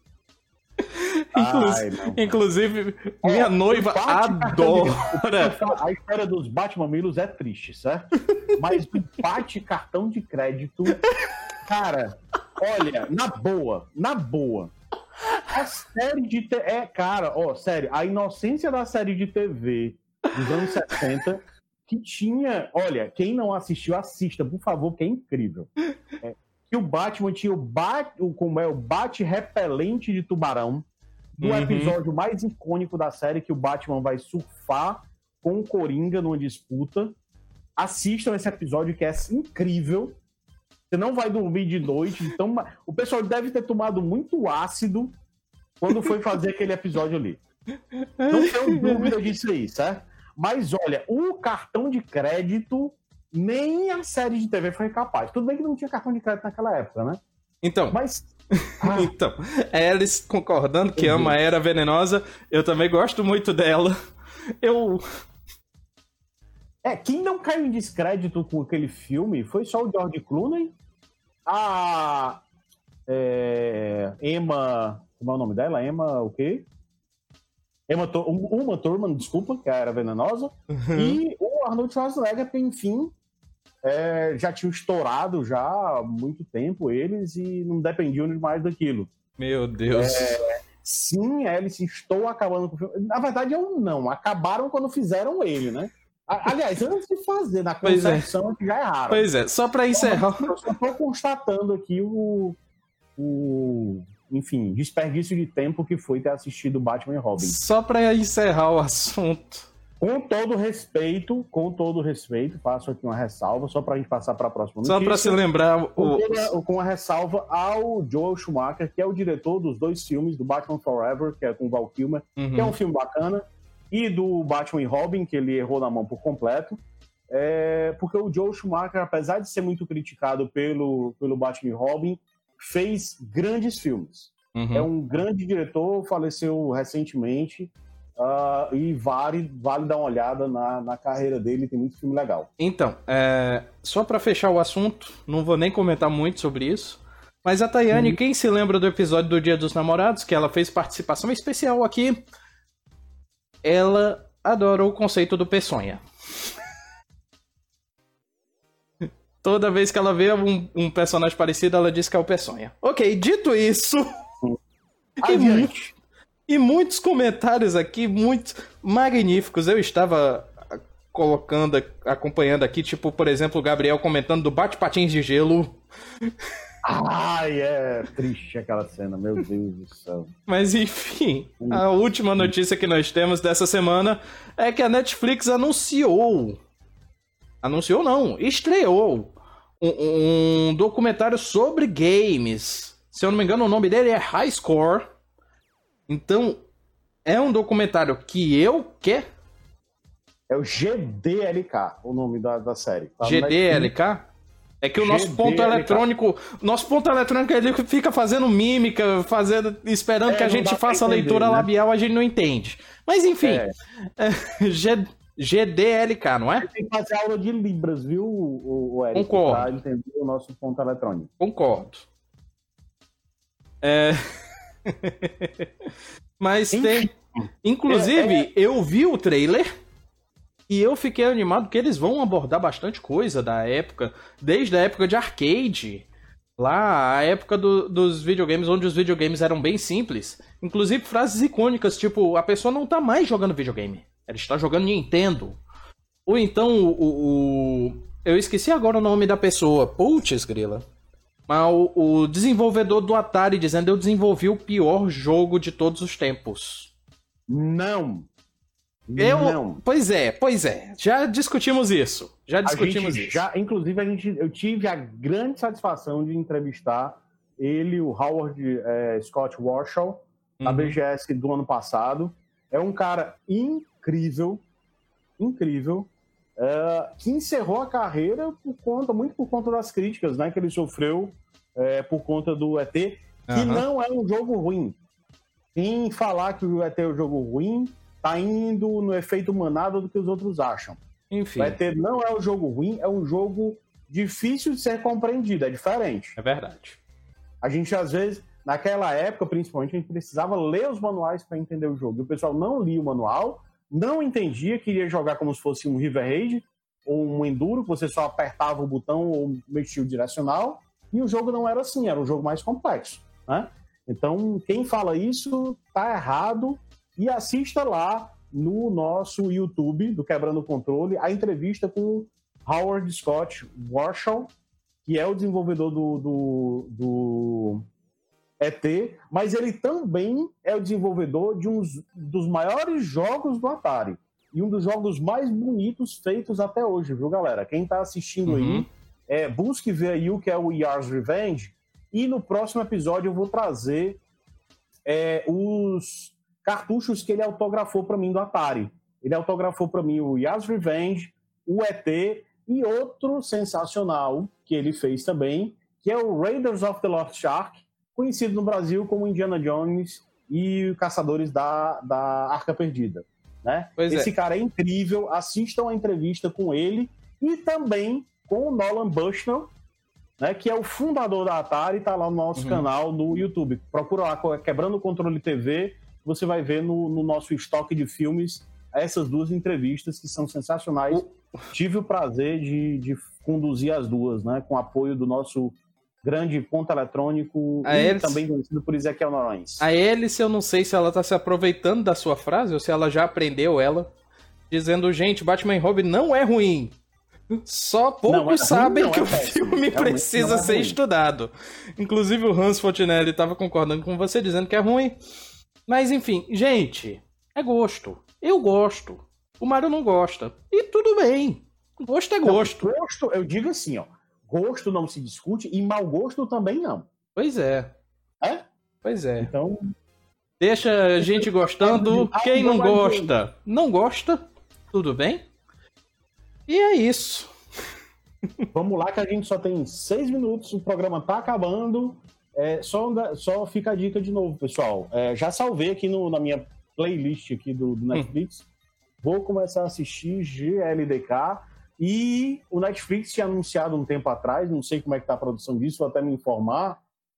Ai, Inclusive, minha é, noiva adora. De... A história dos Batmamilos é triste, certo? Mas o empate cartão de crédito, cara, olha, na boa, na boa. A série de T V. É, cara, ó, sério, a inocência da série de T V dos anos sessenta, que tinha. Olha, quem não assistiu, assista, por favor, porque é incrível. É, que o Batman tinha o Bat, o, como é, o Bat-repelente de tubarão. Do uhum. episódio mais icônico da série, que o Batman vai surfar com o Coringa numa disputa. Assistam esse episódio, que é incrível. Você não vai dormir de noite. Então, o pessoal deve ter tomado muito ácido quando foi fazer aquele episódio ali. Não tenho dúvida disso aí, certo? Mas, olha, o cartão de crédito, nem a série de T V foi capaz. Tudo bem que não tinha cartão de crédito naquela época, né? Então... Mas... Ah. Então, Alice concordando que ama a Era Venenosa, eu também gosto muito dela. Eu... É, quem não caiu em descrédito com aquele filme foi só o George Clooney, a é, Emma... Como é o nome dela? Emma o quê? Emma Uma Thurman, desculpa, que é a Era Venenosa, uhum. E o Arnold Schwarzenegger, porque, enfim... É, já tinham estourado já há muito tempo eles e não dependiam mais daquilo. Meu Deus. É, sim, eles estou acabando com o filme. Na verdade, eu não. Acabaram quando fizeram ele, né? Aliás, antes de fazer, na concepção, é. já erraram. Pois é, só para encerrar... Eu só estou constatando aqui o, o... Enfim, desperdício de tempo que foi ter assistido Batman e Robin. Só para encerrar o assunto... Com todo respeito, com todo respeito, faço aqui uma ressalva, só para a gente passar para a próxima notícia. Só para se lembrar... O... Com, toda, com a ressalva ao Joel Schumacher, que é o diretor dos dois filmes, do Batman Forever, que é com o Val Kilmer, uhum. que é um filme bacana, e do Batman e Robin, que ele errou na mão por completo, é, porque o Joel Schumacher, apesar de ser muito criticado pelo, pelo Batman e Robin, fez grandes filmes. Uhum. É um grande diretor, faleceu recentemente... Uh, e vale, vale dar uma olhada na, na carreira dele, tem muito filme legal. Então, é, só pra fechar o assunto, não vou nem comentar muito sobre isso, mas a Tayane, uhum. quem se lembra do episódio do Dia dos Namorados, que ela fez participação especial aqui, ela adora o conceito do peçonha. Toda vez que ela vê um, um personagem parecido, ela diz que é o peçonha. Ok, dito isso... Adiante. E muitos comentários aqui, muito magníficos. Eu estava colocando, acompanhando aqui, tipo, por exemplo, o Gabriel comentando do Bate-Patins de Gelo. Ai, é triste aquela cena, meu Deus do céu. Mas enfim, a última notícia que nós temos dessa semana é que a Netflix anunciou, anunciou não, estreou um, um documentário sobre games. Se eu não me engano, o nome dele é High Score. Então, é um documentário que eu quero... É o G D L K, o nome da, da série. Tá? G D L K? É que o nosso G D L K. Ponto eletrônico... Nosso ponto eletrônico, ele fica fazendo mímica, fazendo, esperando é, que a gente faça entender, a leitura né? labial, a gente não entende. Mas, enfim, é. É, G, G D L K, não é? Você tem que fazer aula de Libras, viu, o, o Eric? Concordo. Pra entender o nosso ponto eletrônico. Concordo. É... Mas tem, Inclusive, É, é... eu vi o trailer e eu fiquei animado que eles vão abordar bastante coisa da época, desde a época de arcade, lá a época do, dos videogames, onde os videogames eram bem simples. Inclusive frases icônicas, tipo, a pessoa não tá mais jogando videogame, ela está jogando Nintendo. Ou então, o... o... eu esqueci agora o nome da pessoa, putz, grila. Mas o, o desenvolvedor do Atari dizendo: eu desenvolvi o pior jogo de todos os tempos. Não. Eu, não. Pois é, pois é. Já discutimos isso. Já discutimos isso. Já, inclusive, a gente, eu tive a grande satisfação de entrevistar ele, o Howard é, Scott Warshaw, na uhum. B G S do ano passado. É um cara incrível, incrível, é, que encerrou a carreira por conta, muito por conta das críticas, né, que ele sofreu é, por conta do E T, que uhum. não é um jogo ruim. Quem falar que o E T é um jogo ruim tá indo no efeito manada do que os outros acham. Enfim. O E T não é um jogo ruim, é um jogo difícil de ser compreendido, é diferente. É verdade. A gente, às vezes, naquela época, principalmente, a gente precisava ler os manuais para entender o jogo. E o pessoal não lia o manual, não entendia, queria jogar como se fosse um River Raid ou um Enduro, que você só apertava o botão ou mexia o direcional, e o jogo não era assim, era um jogo mais complexo, né? Então, quem fala isso tá errado, e assista lá no nosso YouTube do Quebrando o Controle a entrevista com Howard Scott Warshaw, que é o desenvolvedor do, do, do E T, mas ele também é o desenvolvedor de um dos maiores jogos do Atari e um dos jogos mais bonitos feitos até hoje, viu, galera? Quem tá assistindo uhum. aí, é, busque ver aí o que é o Yars' Revenge, e no próximo episódio eu vou trazer é, os cartuchos que ele autografou para mim do Atari. Ele autografou para mim o Yars' Revenge, o E T e outro sensacional que ele fez também, que é o Raiders of the Lost Ark, conhecido no Brasil como Indiana Jones e Caçadores da, da Arca Perdida. Né? Esse é. cara é incrível, assistam a entrevista com ele e também com o Nolan Bushnell, né, que é o fundador da Atari, está lá no nosso uhum. canal no YouTube. Procura lá, Quebrando o Controle T V, você vai ver no, no nosso estoque de filmes essas duas entrevistas que são sensacionais. Uh. Tive o prazer de, de conduzir as duas, né, com apoio do nosso grande ponto eletrônico a e hélice... também conhecido por Ezequiel Noronha. A Hélice, eu não sei se ela está se aproveitando da sua frase ou se ela já aprendeu ela, dizendo: gente, Batman e Robin não é ruim. Só poucos não, é sabem ruim, que é o péssimo. filme é precisa ser ruim. estudado. Inclusive o Hans Fontenelle estava concordando com você, dizendo que é ruim. Mas enfim, gente, é gosto. Eu gosto. O Mário não gosta. E tudo bem. Gosto é gosto. Não, gosto, eu digo assim, ó. Gosto não se discute e mau gosto também não. Pois é. É? Pois é. Então... Deixa a gente gostando. Quem não gosta, não gosta. Tudo bem? E é isso. Vamos lá que a gente só tem seis minutos, o programa tá acabando. É, só, só fica a dica de novo, pessoal. É, já salvei aqui no, na minha playlist aqui do, do Netflix. Hum. Vou começar a assistir G L D K. E o Netflix tinha anunciado um tempo atrás, não sei como é que tá a produção disso, vou até me informar,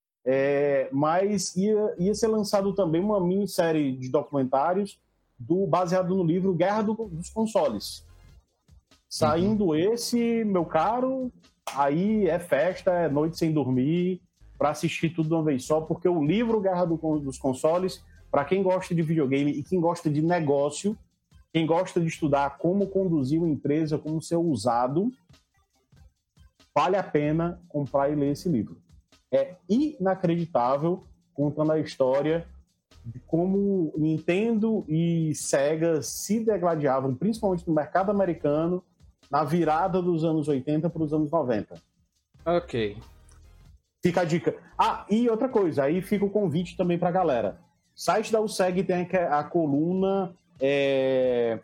é, mas ia, ia ser lançado também uma minissérie de documentários do, baseado no livro Guerra do, dos Consoles. Saindo uhum. esse, meu caro, aí é festa, é noite sem dormir, para assistir tudo de uma vez só, porque o livro Guerra do, dos Consoles, para quem gosta de videogame e quem gosta de negócio, quem gosta de estudar como conduzir uma empresa, como ser usado, vale a pena comprar e ler esse livro. É inacreditável, contando a história de como Nintendo e Sega se degladiavam, principalmente no mercado americano, na virada dos anos oitenta para os anos noventa. Ok. Fica a dica. Ah, e outra coisa, aí fica o convite também para a galera. O site da U S E G tem a coluna... É...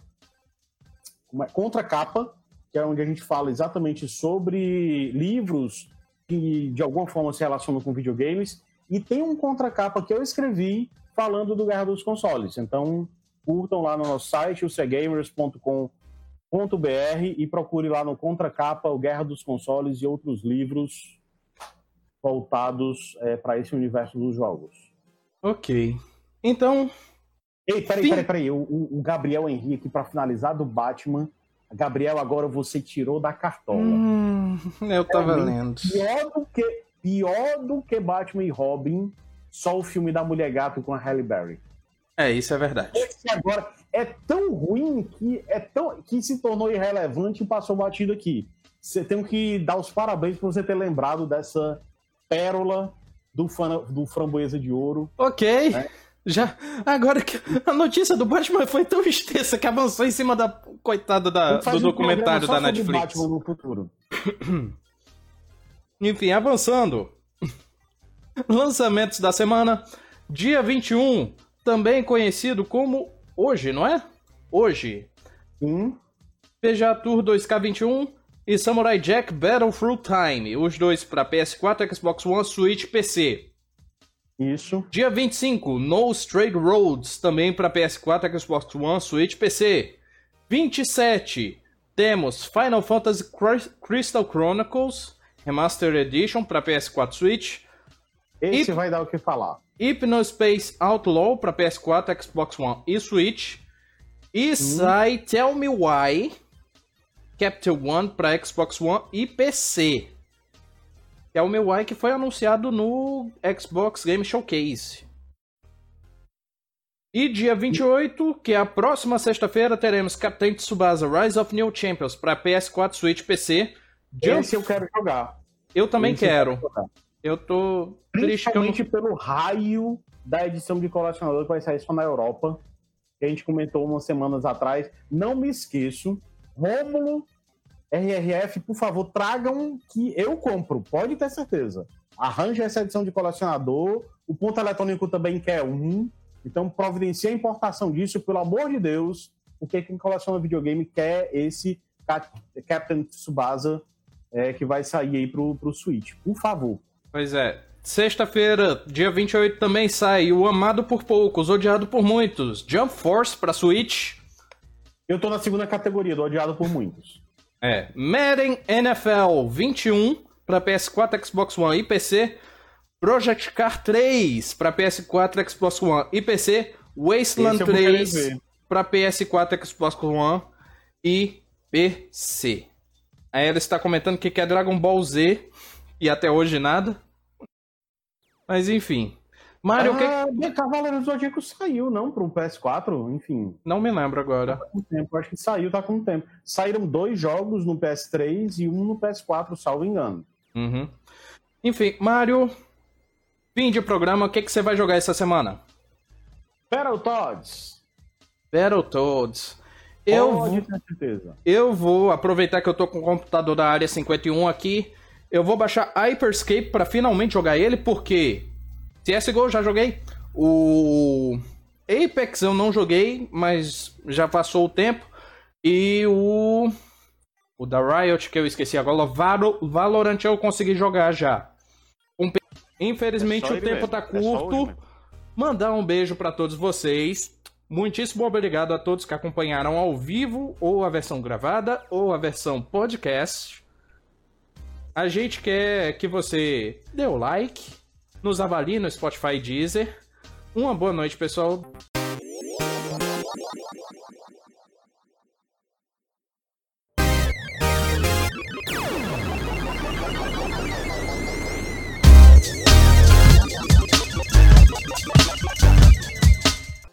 Contra Capa, que é onde a gente fala exatamente sobre livros que de alguma forma se relacionam com videogames, e tem um Contracapa que eu escrevi falando do Guerra dos Consoles. Então curtam lá no nosso site, o c gamers ponto com ponto b r, e procure lá no Contracapa o Guerra dos Consoles e outros livros voltados é, para esse universo dos jogos. Ok. Então... Ei, peraí, peraí, peraí. O, o Gabriel Henrique, aqui pra finalizar do Batman. Gabriel, agora você tirou da cartola. Hum, eu tava lendo. Pior do, que, pior do que Batman e Robin, só o filme da Mulher Gato com a Halle Berry. É, isso é verdade. Esse agora é tão ruim que, é tão, que se tornou irrelevante e passou batido aqui. Você tem que dar os parabéns por você ter lembrado dessa pérola do, fana, do Framboesa de Ouro. Ok. Né? Já, agora que a notícia do Batman foi tão extensa que avançou em cima da coitada da, do um documentário da Netflix. Batman no futuro. Enfim, avançando. Lançamentos da semana. Dia vinte e um, também conhecido como hoje, não é? Hoje. Sim. P G A Tour dois K vinte e um e Samurai Jack Battle Through Time. Os dois para P S quatro, Xbox One, Switch e P C. Isso. Dia vinte e cinco, No Straight Roads, também para P S quatro, Xbox One, Switch, P C. vinte e sete, temos Final Fantasy Crystal Chronicles Remastered Edition para P S quatro, Switch. Esse Hyp... vai dar o que falar. Hypnospace Outlaw para P S quatro, Xbox One e Switch. E hum. sai Tell Me Why Capital One para Xbox One e P C. Que é o meu Y que foi anunciado no Xbox Game Showcase. E dia vinte e oito, que é a próxima sexta-feira, teremos Captain Tsubasa Rise of New Champions para P S quatro, Switch, P C. Jump... Esse eu quero jogar. Eu também Esse quero. Eu, eu tô triste que eu não... pelo raio da edição de colecionador que vai sair só na Europa, que a gente comentou umas semanas atrás. Não me esqueço. Rômulo... R R F, por favor, tragam que eu compro, pode ter certeza. Arranje essa edição de colecionador, o ponto eletrônico também quer um, então providencie a importação disso, pelo amor de Deus, porque quem coleciona videogame quer esse Captain Tsubasa é, que vai sair aí pro, pro Switch, por favor. Pois é, sexta-feira, dia vinte e oito, também sai o amado por poucos, odiado por muitos, Jump Force pra Switch. Eu tô na segunda categoria do odiado por muitos. É, Madden N F L vinte e um para P S quatro, Xbox One e P C, Project Car três para P S quatro, Xbox One e P C, Wasteland três para P S quatro, Xbox One e P C. Aí ela está comentando que quer Dragon Ball Z e até hoje nada. Mas enfim. Mario, ah, que... Cavaleiro do Zodíaco saiu, não? Para o P S quatro, enfim. Não me lembro agora. Tá com tempo, acho que saiu, tá com tempo. Saíram dois jogos no P S três e um no P S quatro, salvo engano. Uhum. Enfim, Mario, fim de programa, o que, que você vai jogar essa semana? Battletoads. Battletoads. Eu Pode vou... ter certeza. Eu vou aproveitar que eu tô com o computador da Área cinquenta e um aqui. Eu vou baixar Hyperscape para finalmente jogar ele, porque... C S G O já joguei, o Apex eu não joguei, mas já passou o tempo, e o o da Riot, que eu esqueci agora, o Valorant eu consegui jogar já. Infelizmente é o tempo mesmo. Tá curto, é mandar um beijo para todos vocês, muitíssimo obrigado a todos que acompanharam ao vivo, ou a versão gravada, ou a versão podcast. A gente quer que você dê o like, nos avalie no Spotify e Deezer. Uma boa noite, pessoal.